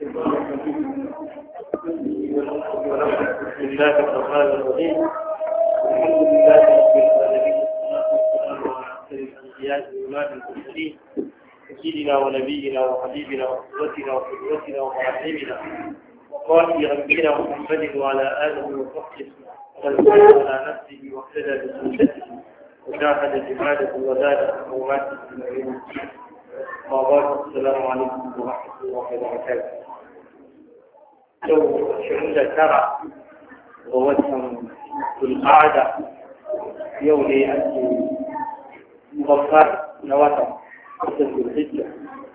بسم الله الرحمن الرحيم. الحمد لله رب العالمين، والصلاة والسلام على أحسن الأنبياء وإمام المرسلين سيدنا ونبينا وحبيبنا وأسوتنا وقدوتنا ومعلمنا وقائد ربنا محمد وعلى آله وصحبه ومن سار على نفسه واهتدى بسنته وجاهد جهاده وزاد حرماته إلى يوم الدين. السلام عليكم ورحمة الله وبركاته. لو شهد ترى ووجه القعدة يولي أن مغفر نواتا قصة الحجة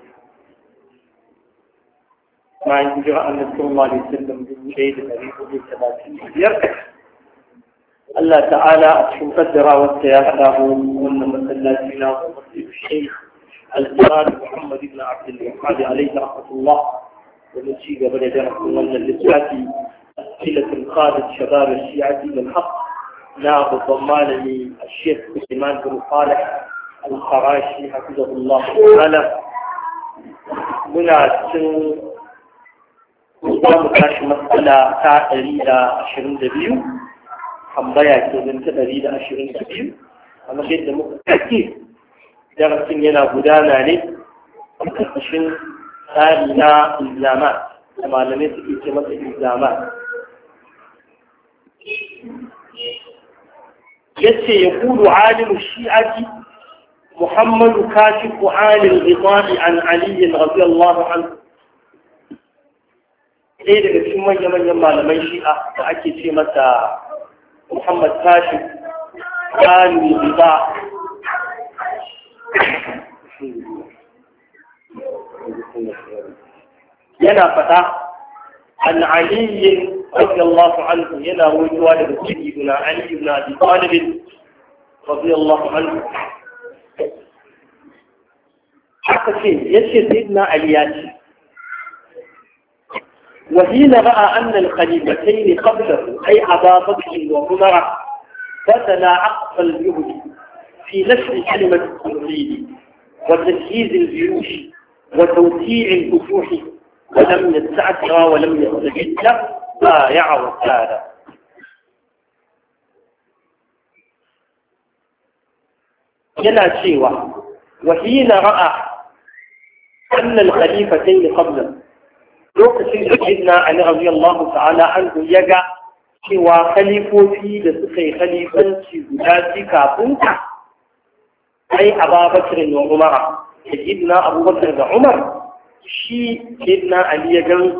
ما ينجر أن صلى الله عليه وسلم بالشيء الذي قد يركح الله تعالى قدر والسياحة وأن مثلنا فينا ومسلم الشيخ الجلال محمد بن عبد الوهاب عليه رحمة الله ونسي قبل ذلك من الإسلام أسئلة قادت شباب الشيعة للحق ناب الضمان للشيخ سليمان بن صالح الخراشي حفظه الله تعالى. منا نظام كاش مسألة تاريخ 22 حمبايا كذن تاريخ 22 أما جد مكتئب darasin yana gudana ne a ƙarƙashin tsari na islamat da malamai suke ce masa islamat. Yace ya kudu alimu shi'ati Muhammadu kashifu alil ghitani an aliyin radiyallahu anhu. Ɗaya daga cikin manya-manyan malaman shi'a da ake ce masa Muhammad kashif alil ghitani yana fata an Ali radiyallahu anhu yana ruwaitowa daga sayyidina Ali ibn Abi Talib radiyallahu anhu haka ce yace sayyidina Ali ya ce وحين رأى أن الخليفتين قبله أي أبا بكر وعمر بذلا أقصى الجهد في نشر كلمة التوحيد وتجهيز الجيوش وتوسيع الفتوح ولم يستعجر ولم يستجد بايع وسال. يلا شيوة وحين رأى أن الخليفتين قبله لوقت سيدنا علي رضي الله تعالى عنه يقع سوى خليفة في لسخي خليفة سيداتي كافنتا أي أبا بكر وعمر. سيدنا أبو بكر وعمر شيء سيدنا علي جنس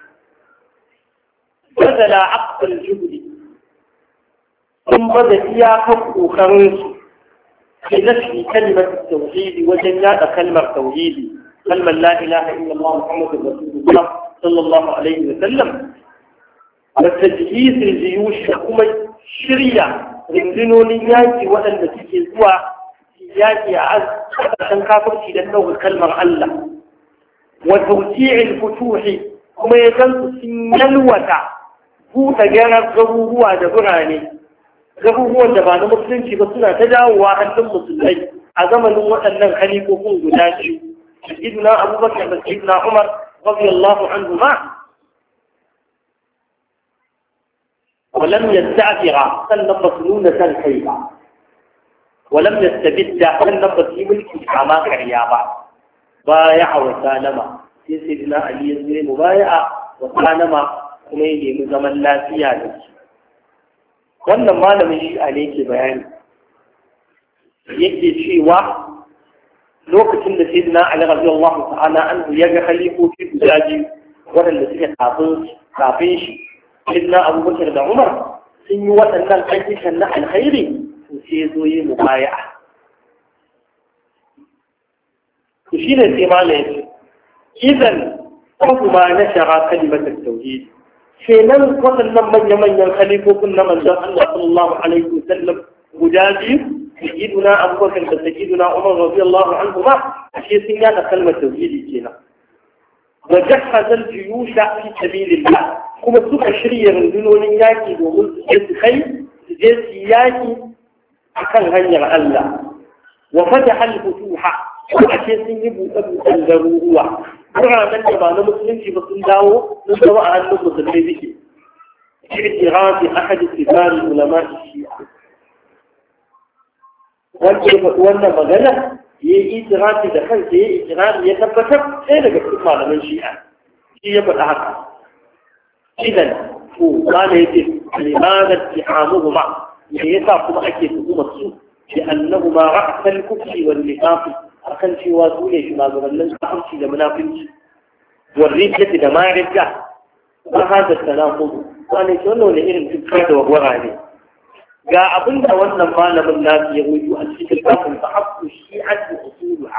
بذل عقد الجهد ثم بدأ يأخذ خرنس في نفي كلمة التوحيد وجنات كلمة التوحيد كلمة لا إله إلا الله محمد رسول الله صلى الله عليه وسلم وتجهيز الجيوش حكومة شريعة رندنونيات وأن تجهزها ياتي عشان كافرتي لأنه الكلمة الله وتوسيع الفتوح كما يجلس سنلوة هو تجارب غروه دبراني غروه دبان مسلم بسنا تجاوى أن المسلمين عزمنا وأن الخليفة هم جداشي سيدنا أبو بكر وسيدنا عمر رضي الله عنهما ولم يستعجر سنبصنون سنحيبا ولم يستبد أن نبصي ملكي كما كريابا بايع وسالما سيدنا علي يزمي مبايع وسالما كميني مزمن لا سيادة wannan malamin shi'a ne ke bayani yake cewa lokacin da sayyidina Ali radiyallahu ta'ala anhu ya ga khalifofi guda biyu waɗanda suke kafin shi sayyidina Abu Bakar da Umar sun yi waɗannan ayyukan na alkhairi sai zo yi mubaya'a. To shine sai malai idan kuma na shara kalimatar tauhid kenan waɗannan manya-manyan khalifofin na manzon Allah sallallahu alaihi wasallam guda biyu sayyiduna Abu Bakar da sayyiduna Umar radiyallahu anhu ma ashe sun yada kalmar tauhidi kenan. Wa jahhaza al-juyusha fi sabilillah kuma suka shirya rundunonin yaki domin su kai su je su yaki akan hanyar Allah. Wa fataha al-futuha kuma ashe sun yi buɗe-buɗen garuruwa biranen da ba na musulunci ba sun dawo sun zama a hannun musulmai suke في إغاثة أحد كبار علماء الشيعة وأن مغنى إغاثة دخلت إغاثة يتبتر إذا قلت معلم الشيعة يبقى هكذا إذن هو قال يجب لماذا اتحامهما يتعقم أكيد هما السوء لأنهما رأس الكفر والنفاق أخل في واسولة ما ظلن أخل في المنافق والرجة دماء رجة وهذا التناقض wani shi wannan wani irin tukar da wagwara ne ga abin da wannan malamin nasu ya ruju a cikin kafin ta haƙƙu shi a cikin usuluha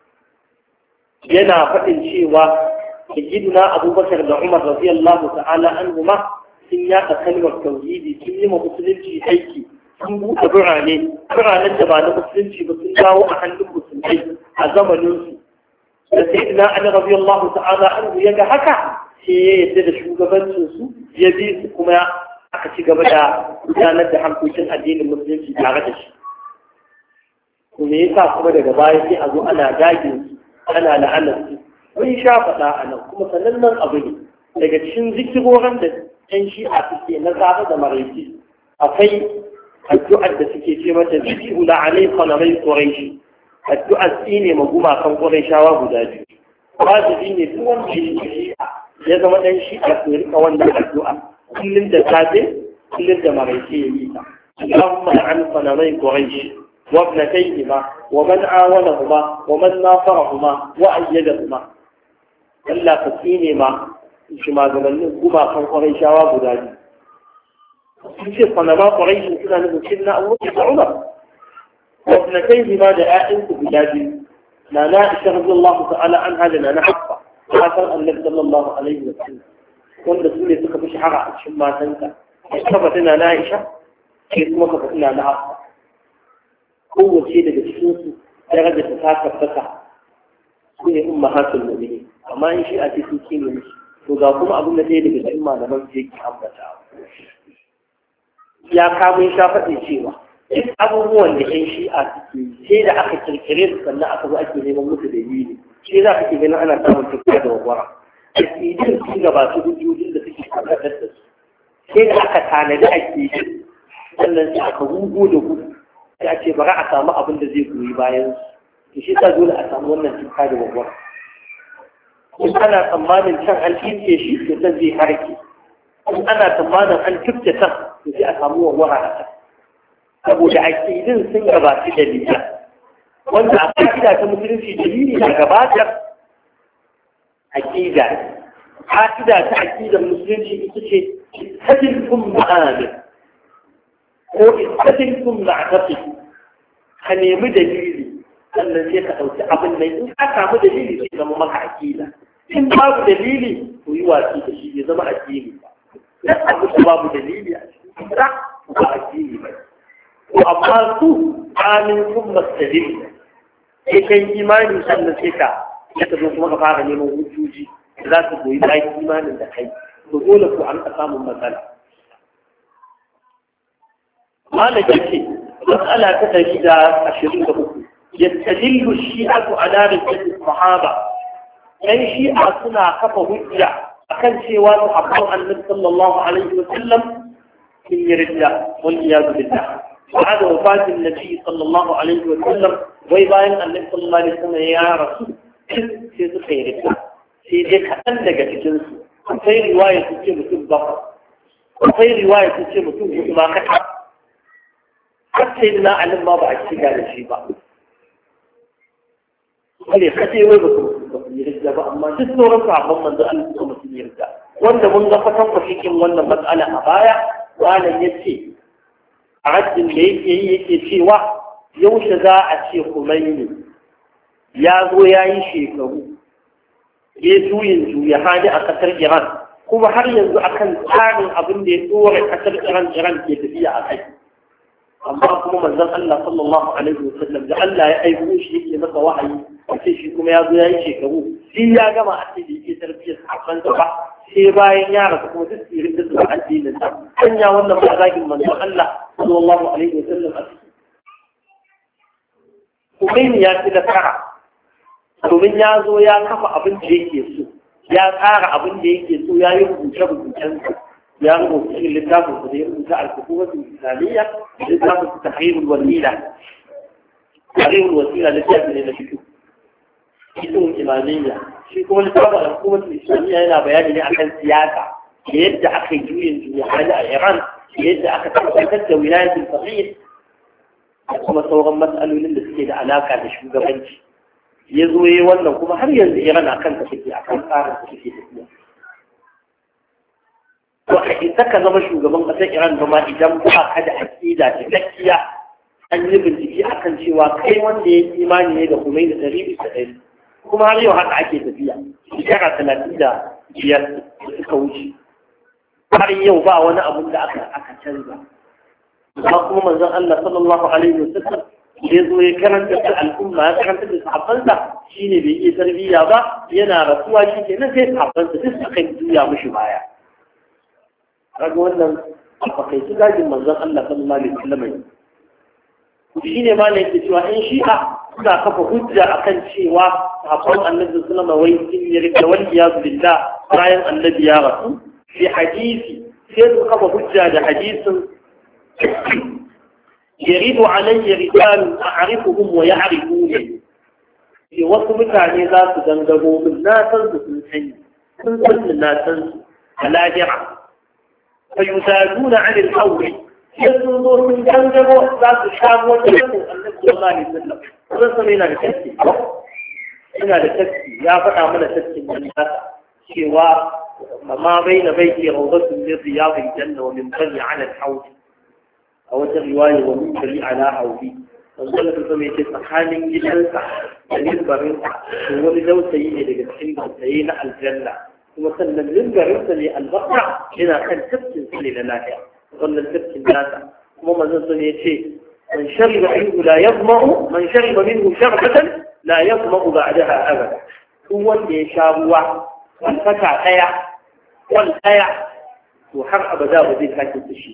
yana faɗin cewa sayyidina abubakar da umar radiyallahu ta'ala anhuma sun yaɗa kalmar tauhidi sun yi ma musulunci aiki sun buɗe biranen da ba na musulunci ba sun dawo a hannun musulmai a zamaninsu da sayyidina ali radiyallahu ta'ala anhu ya ga haka sai ya yadda da shugabancinsu ya bi su kuma aka ci gaba da gudanar da harkokin addinin musulunci tare da shi. Kuma ya sa kuma daga baya sai a zo ana dagin su, ana la'anar su. Mun sha faɗa a nan kuma sanannen abu ne. Daga cikin zikirorin da ‘yan shi'a suke na zaɓa da maraici, akwai addu'ar da suke ce mata zikiru da alai kwanamai ƙwarai addu'ar tsine ma gumakan ƙwarai shawa guda biyu. Wajibi ne duk wanda shi'a ya zama ɗan shi a rika wannan addu'a kullum da safe kullum da maraice ya yi ta Allahumma la'an sanamai quraish wa ibnatayhima wa man awanahuma wa man nasarahuma wa ayyadahuma Allah ka tsine ma shugabannin gumakan quraishawa guda biyu sun ce sanama quraish suna nufin na Abu Bakar da Umar wa ibnatayhima da ƴaƴansu guda biyu na Aisha radiyallahu ta'ala anha da na Hafsa matan annabi sallallahu alaihi wa sallam wanda su ne suka fi shahara a cikin matanka ka faɗi na Aisha ke kuma ka faɗi na Hafsa kowace daga cikin su daraja ta tabbata su ne ummahatul mu'minin amma in shi a ce su kine mishi to ga kuma abin da ɗaya daga cikin malaman su yake ambata ya kamo ya faɗi cewa duk abubuwan da ƴan shi'a suke sai da aka kirkire su sannan aka zo ake neman musu dalili shi za ka ke ganin ana samun tafiya da wawara aƙidin sun gabatu hujjojin da suke tabbatar da su sai da aka tanadi aƙidin sannan sai aka hugo da gudu sai a ce bari a samu abin da zai goyi bayan su shi sa dole a samu wannan tafiya da wawara in ana tsammanin can an tinke shi to can zai harke in ana tsammanin an tufta can to sai a samu wawara a can saboda aƙidin sun gabatu da liya wanda a ƙa'ida ta musulunci dalili na gabatar aƙida ƙa'ida ta aƙidar musulunci ita ce istadilkum ma'amin ko istadilkum ma'atafi ka nemi dalili sannan sai ka ɗauki abin nan in ka samu dalili sai zama maka aƙida in babu dalili to yi watsi da shi ya zama aƙili ba dan abu da babu dalili a cikin ba aƙili ba to amma su amin kun mastadil sai kai imani sannan sai ka zo kuma ka fara neman hujjoji da za su goyi bayan imanin da kai to dole ku an samun matsala malam yake matsala ta 123 yastadillu shi'atu ala rijali sahaba yan shi'a suna kafa hujja akan cewa sahabban annabi sallallahu alaihi wa sallam sun yi ridda wal iyad billah بعد وفاة النبي صلى الله عليه وسلم ويباين النبي صلى الله عليه وسلم يا رسول في خيرك في ذلك أنك تجلس في رواية تجي مثل بقر وفي رواية تجي مثل ما كتب حتى إذا أعلم ما بعد سجال الشيء بعد هل خطي ويبكم يرجع أما جسنا رفع من ذا أنكم يرجع وأن من ضفتهم فيكم وأن مسألة أبايا وأنا يسي عدل yake cewa yaushe za a ce Khomeini ya zo ya yi shekaru ya juya hali a ƙasar Iran kuma har yanzu akan tsarin abin da ya tsore ƙasar Iran ke tafiya a kai amma kuma manzon Allah sallallahu alaihi wasallam da Allah ya aiko shi yake masa wahayi sai shi kuma ya zo ya yi shekaru shi ya gama a ce da yake tarbiyyar sahabban ba sai bayan ya rasu kuma duk irin da su addinin sa hanya wannan ba zagin manzon Allah sallallahu alaihi wasallam a ciki Khomeini ya ci nasara domin ya zo ya kafa abin da yake so ya tsara abin da yake so ya yi rubuce-rubucensa ya rubuta cikin littafin da ya rubuta al-hukumatul islamiyya littafin tahrirul wasila tahrirul wasila littafin ne na fito cikin imamiyya shi kuma littafin al-hukumatul islamiyya yana bayani ne akan siyasa da yadda aka yi juyin juya hali a Iran da yadda aka tabbatar da wilayatul faqih da kuma sauran matsalolin da suke da alaka da shugabanci ya zo yi wannan kuma har yanzu Iran akan ta take akan tsarin da take tafiya to a ita ka zama shugaban ƙasar Iran ba ma idan ba ka da aƙida cikakkiya an yi bincike akan cewa kai wanda ya yi imani ne da Khomeini da ɗari kuma har yau haka ake tafiya shekara 35 da suka wuce har yau ba wani abun da aka canza amma kuma manzon Allah sallallahu alaihi wasallam ya zo ya karanta da al'umma ya karanta da sahabbansa shine bai iya tarbiyya ba yana rasuwa shi kenan sai sahabbansa duk suka juya mishi baya kaga wannan fakaici gajin manzon Allah sallallahu alaihi wasallam shine ma ne yake cewa in shi'a suna kafa hujja akan cewa sahabban annabi sallallahu alaihi wasallam wai sun yarda wal iyad billah bayan annabi ya rasu fi hadisi sai su kafa hujja da hadisin yaridu alayya rijal a'rifuhum wa ya'rifuni wasu mutane za su dangamo min na san su sun sani sun san na san su a lahira فيسالون عن الحول ينظر من جنبه ذات الشام والجنب النبي صلى الله عليه وسلم ورسل إلى الكسي إلى الكسي يا فتى من الكسي من الناس سوى ما بين بيتي روضة من رياض الجنة ومن بني على الحوض أو الرواية ومن بني على حوضي فانظر في سمية السخان جدا ينبغي هو لذو سيئة لكسي سيئة الجنة ومثلا للجريمة للبقع هنا كان تبكي لله وقال التبكي الناس وما زلت يشيء من شرب منه لا يظمأ من شرب منه شربة لا يظمأ بعدها أبدا هو اللي يشابه والفتع تيع والتيع وحر أبدا وذي حاجة الشيء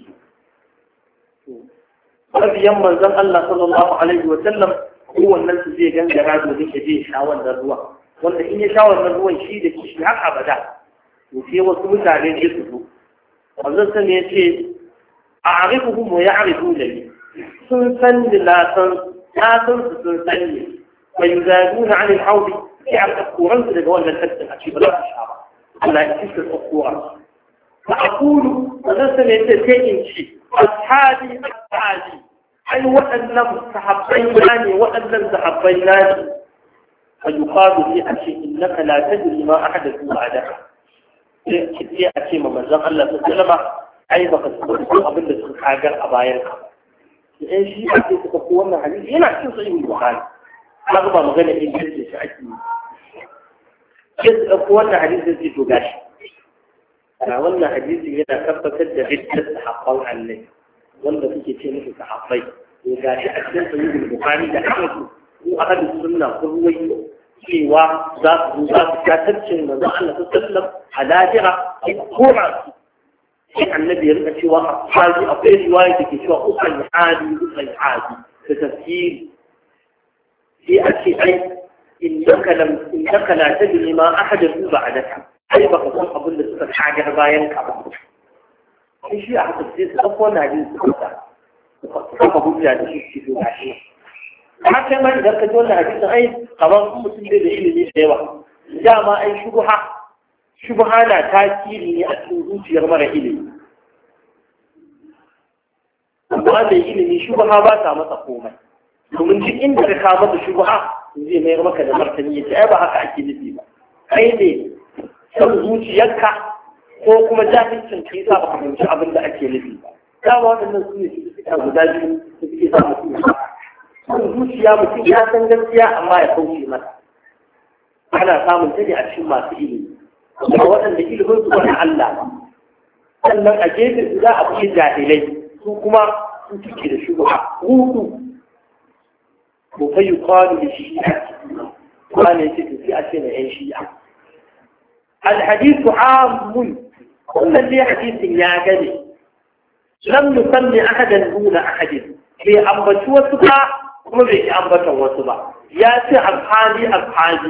هذا يوم زم الله صلى الله عليه وسلم هو الناس زي كان جراد وذي شديد شاول الروح wanda in ya sha wannan ruwan shi da kishi har abada to sai wasu mutane ne su zo wannan sai ya ce a'rifuhum wa ya'rifuni sun san da na san su sun san ne fa yuzaduna 'an al-hawd ya kuran su daga wannan tattin a ci ba za su sha ba Allah ya kisa tsakura fa aqulu wannan sai ya ce sai in ci ashabi ai waɗannan sahabbai ne waɗannan sahabbai ne فيقال لي أشي إنك لا تدري ما أحدث بعدك كثير أشي ما مزق الله تسلم أي بقى تقول أبدا تخاجر أبايرك إن شيء أشي تقولنا حديث هنا أشي صحيح البخاري رغم مغنى إنجلس شعتي كيف أقولنا حديث الذي تقاش قلنا حديث هنا كفة كده عدة حقا عنه ولا في كتير في حقين وقاش أشي صحيح البخاري ده وأحد السنة قروي cewa za su tattacin manzon Allah sallam a lahira a kora su sai annabi ya rika cewa ashabi akwai riwaya da ke cewa ukan hadi da tafsiri sai a ce ai innaka la tadri ma ahadathu ba'daka ai baka san abin da suka kagar bayan ka ba sai shi a haka sai su dauko wannan hadisi su kafa hujja da shi su gashi haka ma idan ka ji wannan hadisin ai kamar mutum da ilimi da yawa dama ai shubha na tasiri ne a cikin zuciyar mara ilimi amma da ilimi shubha ba ta masa komai domin duk inda ka kawo masa shubha zai mayar maka da martani yace ai ba haka ake nufi ba kai ne san zuciyarka ko kuma jahilcin kai sa ba ka fahimci abin da ake nufi ba dama waɗannan su ne suka guda biyu da suke sa mutum kan zuciya mutum ya san gaskiya amma ya kauce mata ana samun ta ne a cikin masu ilimi kuma waɗanda ilimin su wani Allah ba sannan a gefe za a fi jahilai su kuma su cike da shugaba hudu ko fa yuqalu li shi'a wani ce sai a ce na yan shi'a الحديث عام كل اللي حديث يا جدي لم يسمي أحدا دون أحد في أنبتوتك kuma bai ki ambatan wasu ba ya ce alhali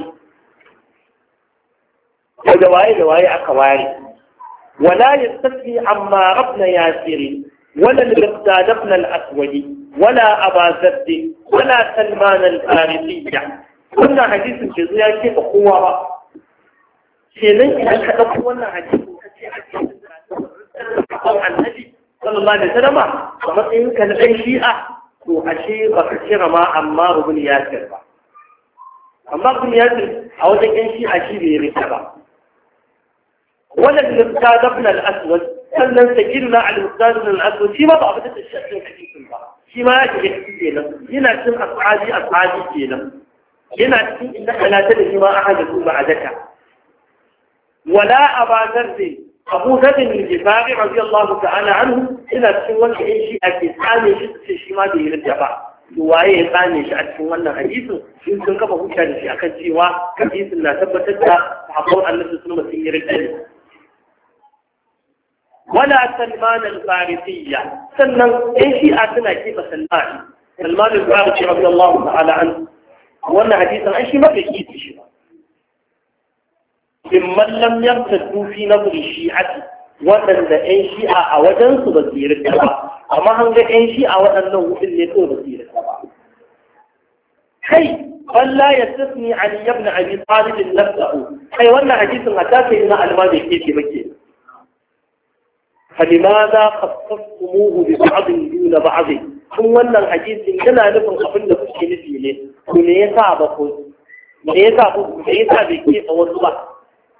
da waye aka ware wala yastati amma rabna yasiri wala al-miqdad ibn al-aswad wala aba zadd wala salman al-farisi wannan hadisin ke zuwa ke ba kowa ba kenan idan ka dauko wannan hadisin kace a cikin annabi sallallahu alaihi wasallam a matsayin ka na ɗan shi'a to ashe baka kira ma amma ibn yasir ba amma ibn yasir a wajen ɗan shi'a shi bai rika ba ولا المقداد ابن الأسود sannan sakirna al-muqdad ibn al-aswad shi ma ba a fitar da shi a cikin hadisin ba shi ma ya shiga cikin kenan yana cikin ashabi kenan yana cikin inda kalata da shi ma ahadu ba adaka wala abadar da abu zaid bin jabir radiyallahu ta'ala anhu ina cikin wanda shi ake tsane shi shi ma da yarda ba to waye ya tsane shi a cikin wannan hadisin shi sun kafa hujja da shi akan cewa hadisin na tabbatar da sahabban annabi sallallahu alaihi wasallam sun yarda ولا سلمان الفارسية سلمان ايشي اتنا كيف سلمان الفارسي رضي الله تعالى عنه وانا حديثا ايشي ما بيكيد شيء ممن لم يرتدوا في نظر الشيعة وانا ايشي اوجن بصير التبع اما هنگا ايشي اوجن له اللي تو بصير التبع هي بل لا يستثني علي بن ابي طالب نفسه هي وانا حديثا اتاكي ان الماضي كيف بكي فلماذا خصصتموه ببعض دون بعض ثم أن الحديث كنا نفهم قبل كل شيء كل يصعبكم ليس بكي أو صبح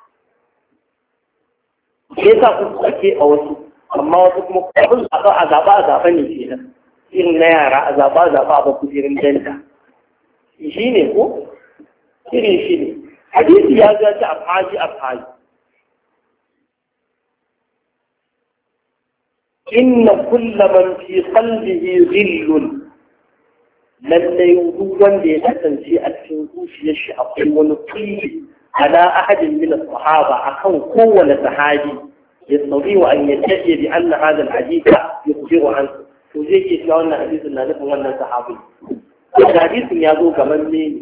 ليس بكي أو صبح أما وصفكم قبل أذابا فينا إن نيارا أذابا بكثير جنة شيني هو شيني حديث يا جاء أفعاجي إن كل من في قلبه غل لن يوجد ليتسن في الفنقوش يشعق ونقيه على أحد من الصحابة أخو قوة صحابي يستطيع أن يتجي بأن هذا الحديث يخبر عنه وزيكي في أن حديث النادف وأن صحابي الحديث يادو كمني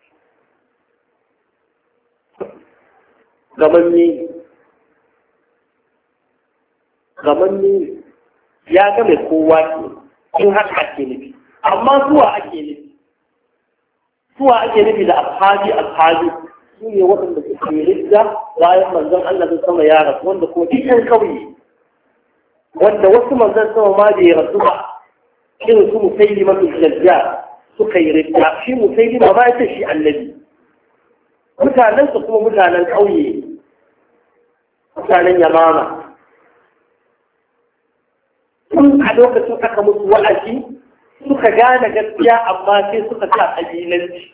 ya ga mai kowa ke in haka ake nufi amma zuwa ake nufi da ashabi su ne waɗanda suke ridda bayan manzon Allah sun sama ya rasu wanda ko ɗan kauye wanda wasu manzon sama ma da ya rasu ba irin su musailima bin dajjal suka yi ridda shi musailima ba ya ce shi annabi mutanensa kuma mutanen kauye mutanen yamama sun a lokacin aka musu wa'azi suka gane gaskiya amma sai suka sa ƙabilanci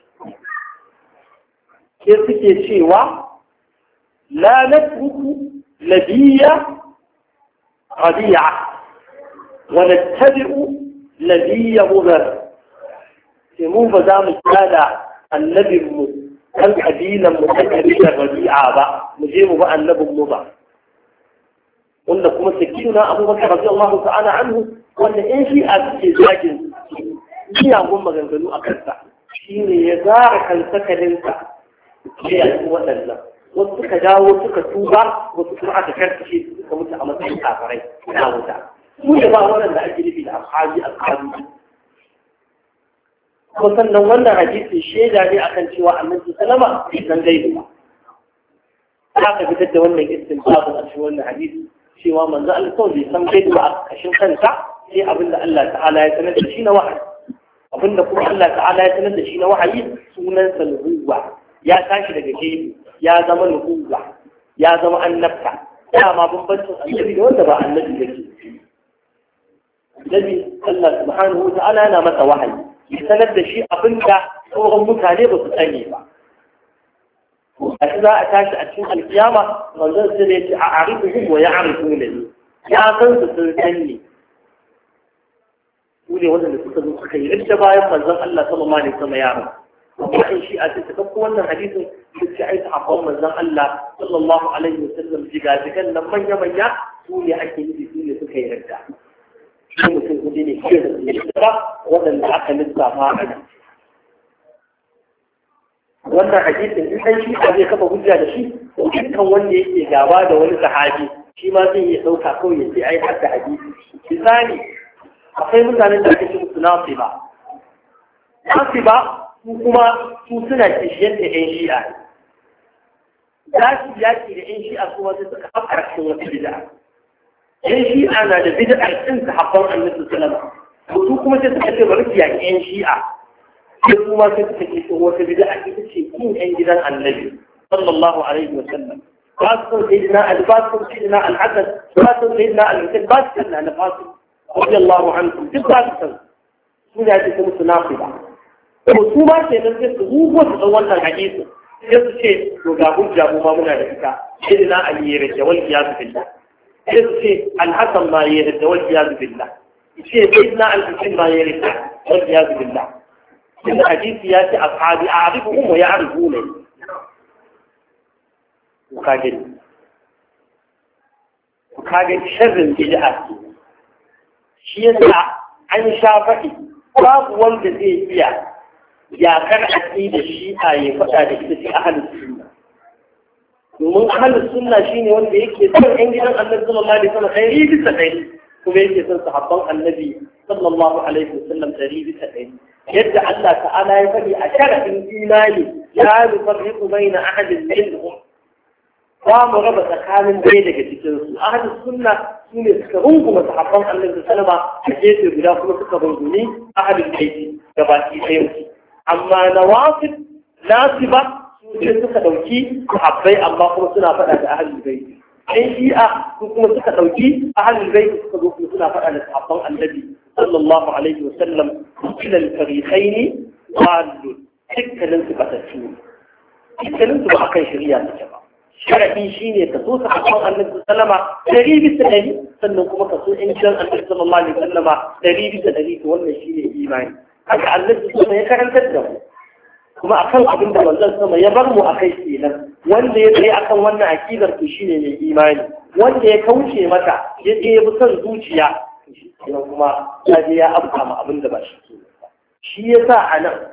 sai suke cewa la natruku nabiyya rabi'a wa nattabi'u nabiyya mudar sai mu ba za mu kada annabinmu kan kabilan mu ta kabilar rabi'a ba mu je mu ba annabinmu ba wanda kuma sakina abubakar radiyallahu ta'ala anhu wanda in shi a cikin zagin miyagun maganganu a kansa shi ne ya zara kansa kalinsa sai a cikin waɗannan wasu suka dawo suka tuba wasu kuma aka karkashe suka mutu a matsayin kafarai na wuta su ne ba waɗanda ake nufi da alhaji kuma sannan wannan hadisi shaida ne akan cewa annabi sallama bai san gaibi ba aka fitar da wannan istinbabin a cikin wannan hadisi cewa manzo Allah kawai bai san gaibi ba a kashin kansa sai abinda Allah ta'ala ya sanar da shi na wahayi abinda kuma Allah ta'ala ya sanar da shi na wahayi sunansa nubuwa ya tashi daga gaibi ya zama nubuwa ya zama annabta dama bambancin annabi da wanda ba annabi yake annabi Allah subhanahu wa ta'ala yana masa wahayi ya sanar da shi abinda sauran mutane ba su sani ba za a tashi a cikin alkiyama manzon sai ya ce a arifuhum wa ya'rifuna ni ya san su sun sanni su ne wanda suka zo suka yi ridda bayan manzon Allah sallallahu alaihi wasallam ya rasu amma in shi a ce ta dauko wannan hadisin su ce ai sahabban manzon Allah sallallahu alaihi wasallam jigajigan nan manya su ne ake nufi su ne suka yi ridda sai mutum hudu ne ke da shida waɗanda aka lissafa a nan wannan hadisin in an shi zai kafa hujja da shi dukkan wanda yake gaba da wani sahabi shi ma zai iya ɗauka kawai ya ce ai hadda hadisi misali akwai mutanen da ake ce musu nasiba su kuma su suna kishiyar da ƴan shi'a za su yaki da ƴan shi'a kuma sai suka afkara cikin wata bid'a ƴan shi'a na da bid'ar ɗin sahabban annabi sallallahu alaihi wasallam su kuma sai suka ce bari su yaki ƴan shi'a sai kuma sai suka ce wata bid'a ita ce kin ƴan gidan annabi sallallahu alaihi wasallam ba su son sayyidina Ali ba su son sayyidina Al-Hasan ba su son sayyidina Al-Husayn ba su son na Fatima radiyallahu anhum duk ba su son su ne ake musu nafiba to su ma ke nan sai su rubo su dan wannan hadisi sai su ce to ga hujja mu ma muna da ita sayyidina Ali ya rage wal qiyas billah sai su ce Al-Hasan ma ya rage wal qiyas billah sai sayyidina Al-Husayn ma ya rage wal qiyas billah sai hadisi ya ce ashabi a'rifuhum wa ya'rifuni kage sharrin bid'a shi yasa an sha faɗi babu wanda zai iya yakar aqida shi'a ya faɗa da ita sai ahlus sunna domin ahlus sunna shine wanda yake son ɗan gidan Annabi sallallahu alaihi wasallam ɗari bisa ɗari kuma yake son sahabban Annabi sallallahu alaihi wasallam ɗari bisa ɗari yadda Allah ta'ala ya faɗi a sharafin imani la nufarriqu baina ahadin minhum za mu raba tsakanin ɗaya daga cikinsu ahlus sunna su ne suka runguma sahabban annabi sallama a gefe guda kuma suka rungumi ahlul baiti gabaki ɗayan su amma nawasib nasiba su ce suka ɗauki sahabbai amma kuma suna faɗa da ahlul baiti ɗan shi'a su kuma suka ɗauki ahlul baiti suka zo kuma suna faɗa da sahabban annabi sallallahu alaihi wa sallam kilal fariqaini dallun dukkanin su batattu dukkanin su ba akan shari'a take ba sharaɗi shi ne ka so sahabban annabi sallama ɗari bisa ɗari sannan kuma ka so in gidan annabi sallallahu alaihi wasallama ɗari bisa ɗari to wannan shi ne imani haka annabi sama ya karantar da mu kuma akan abin da manzon sama ya bar mu akai kenan wanda ya tsaye akan wannan akidar to shine mai imani wanda ya kauce mata ya je ya bi son zuciya to kuma ya je ya abka ma abin da ba shi ke shi yasa anan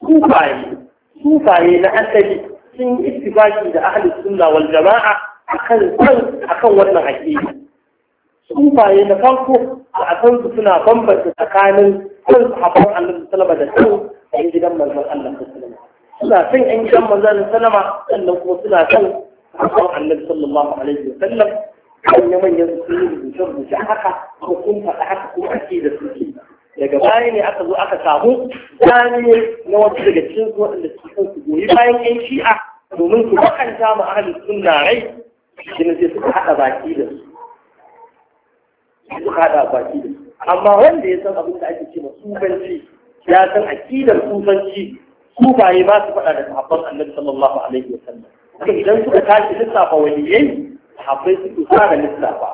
sufaye na asali sun yi ittifaki da ahli sunna wal jama'a akan wannan aqida sufaye na farko a kan su suna bambanta tsakanin kan sahabban Annabi sallallahu alaihi wasallam da kan gidan manzon Allah sallallahu alaihi wasallam suna son ƴan gidan manzon sallama sannan kuma suna son sahabban Annabi sallallahu alaihi wasallam kan manyan su yi rubuce haka ko kun faɗa haka kuma aqida suke daga baya ne aka zo aka samu gane na wasu daga cikin waɗanda suke son su goyi bayan ƴan shi'a domin su bakanta ma ahlus sunna rai shi ne sai suka haɗa baki da su amma wanda ya san abin da ake ce ma sufanci ya san akidar sufanci sufaye ba su faɗa da sahabban annabi sallallahu alaihi wa sallam haka idan suka tashi lissafa waliyai sahabbai suke fara lissafa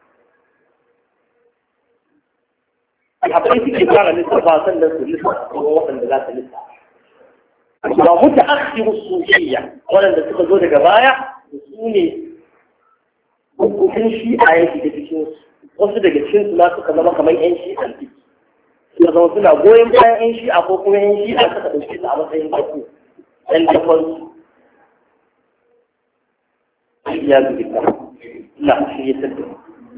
sahabbai suke fara lissafa sannan su lissafa waɗanda za su lissafa ba mutaakhiru sufiyya waɗanda suka zo daga baya su ne hukumin shi'a yake da cikin wasu daga cikin su ma suka zama kamar yan shi'a ne suka zama suna goyon bayan yan shi'a ko kuma yan shi'a suka ɗauke su a matsayin farko ɗan dakon su ya zubi ta na shi ya tattara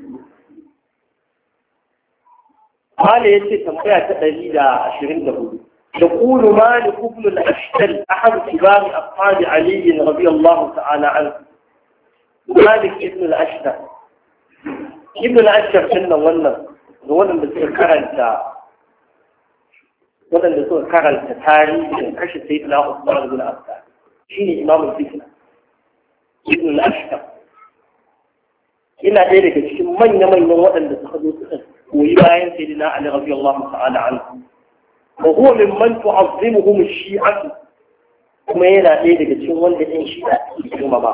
Hali ya ce tambaya ta 124 يقول مالك بن الأشتل أحد كبار أصحاب علي رضي الله تعالى عنه مالك ابن الأشتل ابن الأشتل كنا ولا بسوء كرنت تاريخ كشف سيدنا عثمان بن عفان شيني إمام الفتنة ابن الأشتل ina ɗaya daga cikin manya-manyan waɗanda suka zo suka koyi bayan sayyidina Ali radiyallahu ta'ala anhu وهو ممن تعظمهم الشيعة kuma yana ɗaya daga cikin wanda ɗan shi'a ke girmama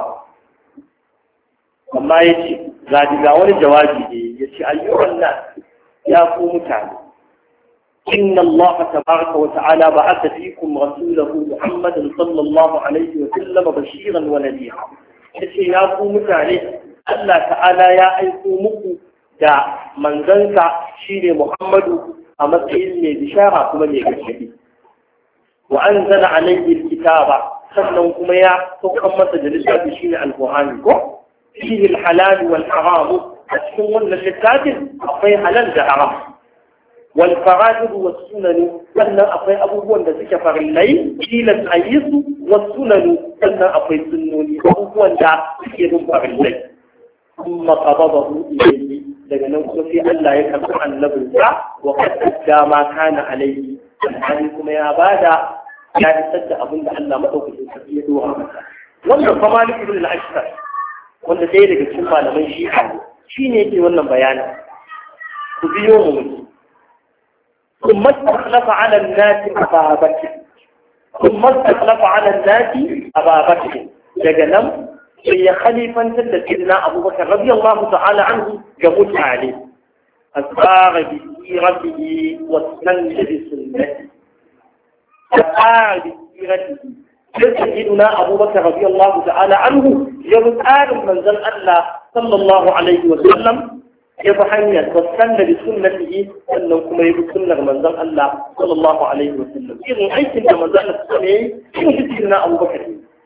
amma ya ce ga wani jawabi ne ya ce ayyukan nan ya ku mutane inna Allah tabaraka wa ta'ala ba'atha fikum rasulahu Muhammadan sallallahu alaihi wa sallam bashiran wa nadhira yace ya ku mutane Allah ta'ala ya aiko muku da manzansa shine Muhammadu a matsayin mai bishara kuma mai gargadi wa anzala alayhi alkitaba sannan kuma ya saukan masa da littafi shine alqur'ani ko fihi alhalal wal haram a cikin wannan littafin akwai halal da haram wal fara'id was sunan sannan akwai abubuwan da suke farillai tilas ayisu was sunan sannan akwai sunnoni abubuwan da suke bin farillai kuma qabadahu ilayhi daga nan kuma sai Allah ya karɓi annabinsa wa qadda ma kana alayhi alhali kuma ya bada ya isar da abin da Allah madaukakin sarki ya dora masa wannan fa Malik ibn al-Ashtar wanda sai daga cikin malaman Shi'a shine yake wannan bayanin ku biyo mu ثم استخلف على الناس أبا بكر ثم استخلف على الناس أبا بكر جنم هي خليفة سيدنا أبو بكر رضي الله تعالى عنه جمت عليه أسباغ بسيرته واستنج بسنته أسباغ بسيرته سيدنا أبو بكر رضي الله تعالى عنه يبتعد من ذن الله صلى الله عليه وسلم يبحث واستنج بسنته أنه كما يبسنغ من ذن الله صلى الله عليه وسلم إذن أي سنة من ذن السنة سيدنا أبو بكر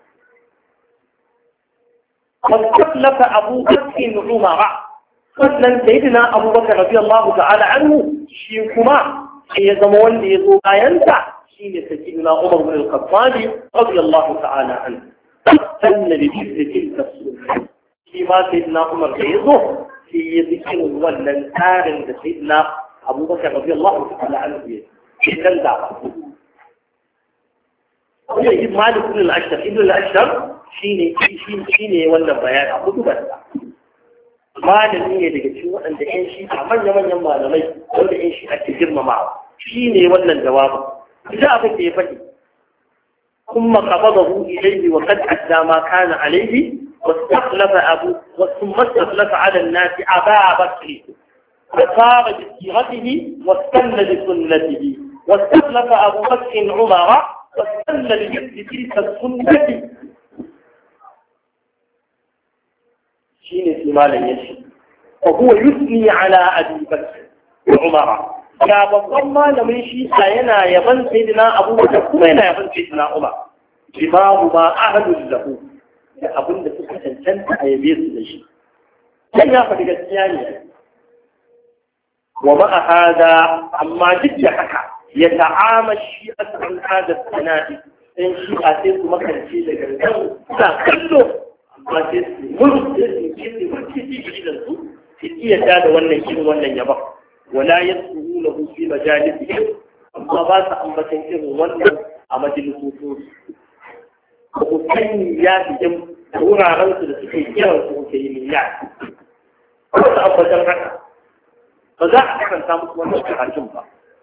واستخلف أبو بكر عمر فضلا سيدنا أبو بكر رضي الله تعالى عنه شيكما هي زمان يزو ينفع شين سيدنا عمر بن الخطاب رضي الله تعالى عنه فن لجزء تلك السنة فيما سيدنا عمر يزو في ذكر ولا تارن سيدنا أبو بكر رضي الله تعالى عنه كان دعوة ويجب مالك بن الأشتر ابن الأشتر shine wannan bayani a kutubarsa malami ne daga cikin waɗanda ƴan shi a manyan malamai wanda ƴan shi ake girmamawa shine wannan jawabin da abin da ya faɗi kuma qabadahu ilayhi wa qad adda ma kana alayhi wastakhlafa abu thumma istakhlafa ala an-nas aba bakr فصار بسيرته واستنى بسنته واستخلف أبو بكر عمر واستنى بجد تلك السنة شين سمالا يشي وهو يثني على أبي بكر وعمر يا بضم لم يشي سينا يبن سيدنا أبو بكر كمينا يبن سيدنا عمر بما هما أهل له أبن سكة سنة أيبيز لشي لن يأخذ الثانية ومع هذا أما جد حكا يتعامل الشيئة عن هذا الثنائي إن شيئة تيس مكان شيء لكن لا كله أما تيس ملك تيس هذا ولا يبقى ولا يدخلوا له في مجالسهم أما باس أما تنكر ولا أما تلسوسوس وكيمياتهم هنا رمز لسكيات وكيميات هذا أفضل حكا فذا أحسن تامس ونشكر الجملة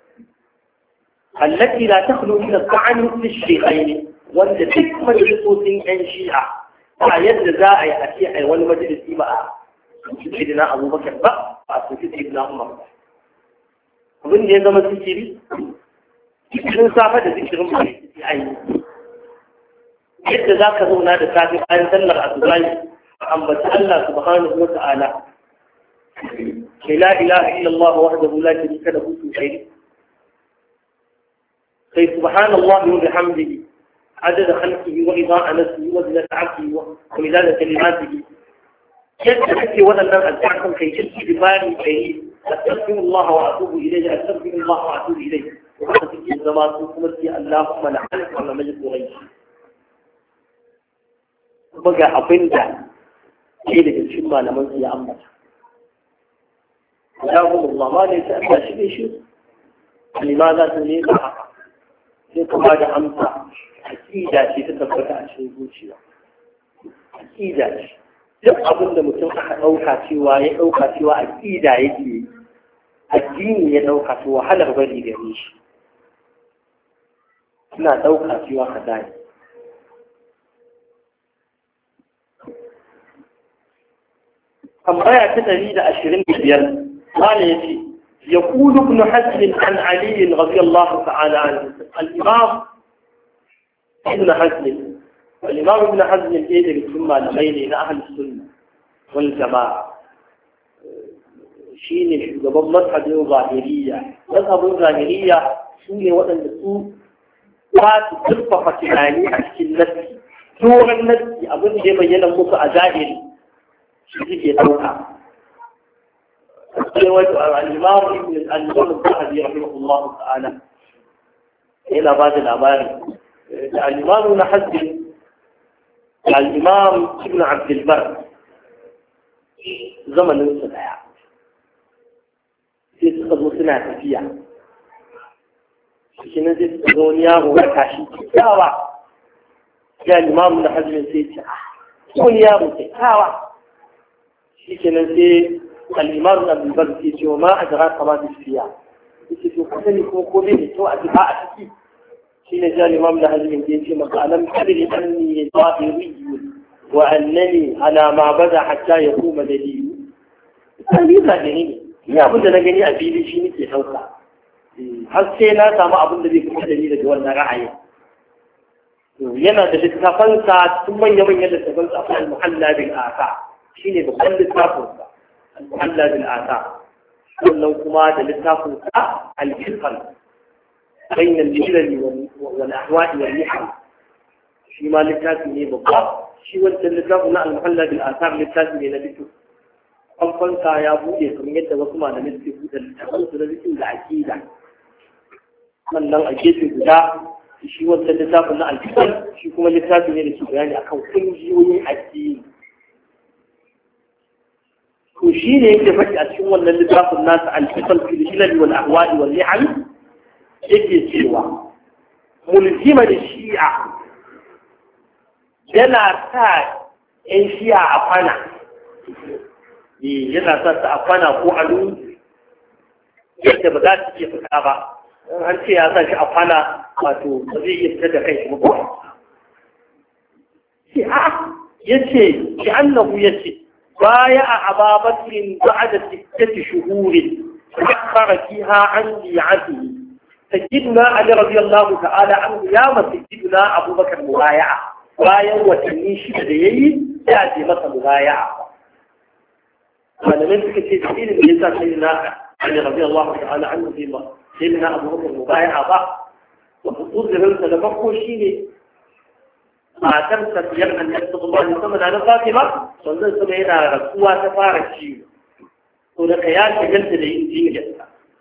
التي لا تخلو من الطعن في الشيخين وأن تكمل مجلسوس عن شيعة فأيد زائع أتيحي والمجلس إباء سيدنا أبو بكر بقى سيدنا عمر أظن هذا ما سيدي cikin safa da zikirin mai ayi yadda za ka zauna da safi bayan sallar asubahi ambaci Allah subhanahu wa ta'ala لا إله إلا الله وحده لا شريك له في شيء سبحان الله وبحمده عدد خلقه ورضاء نفسه وزنة عبده ومداد كلماته يدعي ولا أدعكم في شرك بباري كي أستغفر الله وأتوب إليه أستغفر الله وأتوب إليه وقد في الزمان ومسي اللهم لعنك ولا مجد غيره بقى أبندا إلى الشمال لمن هي أمته جاءهم الله ما ليس أبدا شيء لماذا تنين كما دا أمسا أكيدا شيء تتبقى عشان يقول شيء أكيدا شيء duk abin da mutum aka ɗauka cewa ya ɗauka cewa aƙida yake addini ya ɗauka to wahalar bari gare shi ina ɗauka cewa ka dani tambaya ta 125 قال يجي يقول ابن حزم عن علي رضي الله تعالى عنه الإمام ابن حزم والإمام ابن حزم الإيدر ثم الغير إلى أهل السنة والجماعة shi ne shugaban mazhabin zahiriya. Mazhabin zahiriya su ne waɗanda su ba su turfafa tunani a cikin nassi. Turan nassi abin da ya bayyana musu a zahiri shi suke ɗauka. Sai wato al-Imam Ibn al-Zahabi rahimahullah ta'ala yana ba da labari da al-Imam Ibn Hazm da al-Imam Ibn Abd al-Barr zamanin su daya. Sai suka zo suna tafiya shi ne sai suka zo wani yaro ya tashi kyawa ya limamu da hajjin sai ce wani yaro kyawa shi ke nan sai al'imamu da abubuwar sai ce wa ma a jira kama da tafiya yake to kusa ne ko bai da kyau a tafa a ciki shi ne ja limamu da hajjin sai ce maka alam kadiri anni ya zahiri wa annani ala ma bada hatta ya kuma dalilu sai ni zahiri ne ni abin da na gani a fili shi nake ɗauka har sai na samu abin da zai fita da ni daga wannan ra'ayin yana da littafansa tun manya-manyan littafansa a al-muhalla bil asa shi ne babban littafinsa al-muhalla bil asa sannan kuma da littafinsa al-fiqh bain al-milal wal ahwa'i wal niham shi ma littafi ne babba shi wannan littafin na al-muhalla bil asa littafi ne na fiqh kamfansa ya buɗe kamar yadda wasu malamin suke buɗe littafansu na zikin da aƙida sannan a gefe guda shi wancan littafin na alfiƙar shi kuma littafi ne da ke bayani akan ƙungiyoyin addini to shi ne yake faɗi a cikin wannan littafin nasa alfiƙar fil hilal wal ahwa'i wal ni'am yake cewa mulzima da shi'a yana sa 'yan shi'a a kwana yana sa ta a kwana ko a lungu yadda ba za su iya fita ba an ce ya sa shi a kwana wato ba zai iya fitar da kai shi ba ce a ya ce ki annahu ya ce baya a ababakin ba'da sittati shuhurin akhara fiha an bi'atihi sayyiduna ali radiyallahu ta'ala an ya masjiduna abubakar mubaya'a bayan watanni shida da yayi ya ce masa mubaya'a malamai suka ce dalilin da yasa sai na Ali radiyallahu ta'ala anhu bi ma sai na Abu Bakar mubai'a ba wa uzurin sa da farko shine matar sa biyar annabi sallallahu alaihi wasallam da Fatima wannan sama yana rasuwa ta fara ciwo to da ya shigalta da yin jinyarsa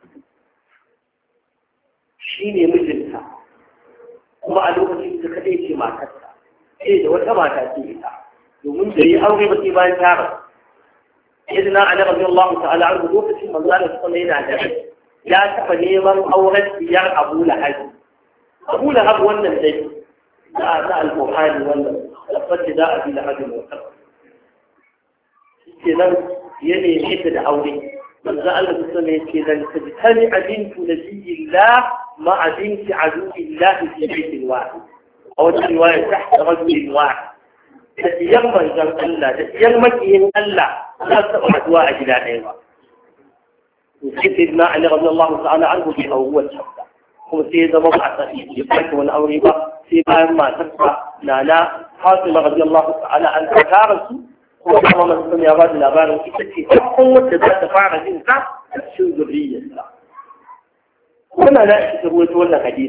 shine mijinta kuma a lokacin da kadai ce matarsa sai da wata mata ce ita domin da yi aure ba sai bayan ta rasu إذن علي رضي الله تعالى عنه دوفة من ذلك صلينا عليه لا تفني من أورد بيار أبو لهب أبو لهب ولا الزيت لا المحال ولا لقد جاء بلهب وكذا كذا يلي حتى أوري من ذلك صلينا كذا تجتمع بنت نبي الله مع بنت عدو الله في بيت واحد أو الرواية تحت رجل واحد تدير منزل الله تدير مكين الله لا تبعد واحد إلى عيوة سيدنا علي رضي الله تعالى عنه في أول شخص هو سيدنا مبعث يبقى والأوريبة سيدنا ما تبقى لا فاطمة رضي الله تعالى عنها كارثة وكما من سمي أباد الأبار كتتي تقوة ذات فارغ إنسان شو ذرية الله هنا لا يكتبوه ولا حديث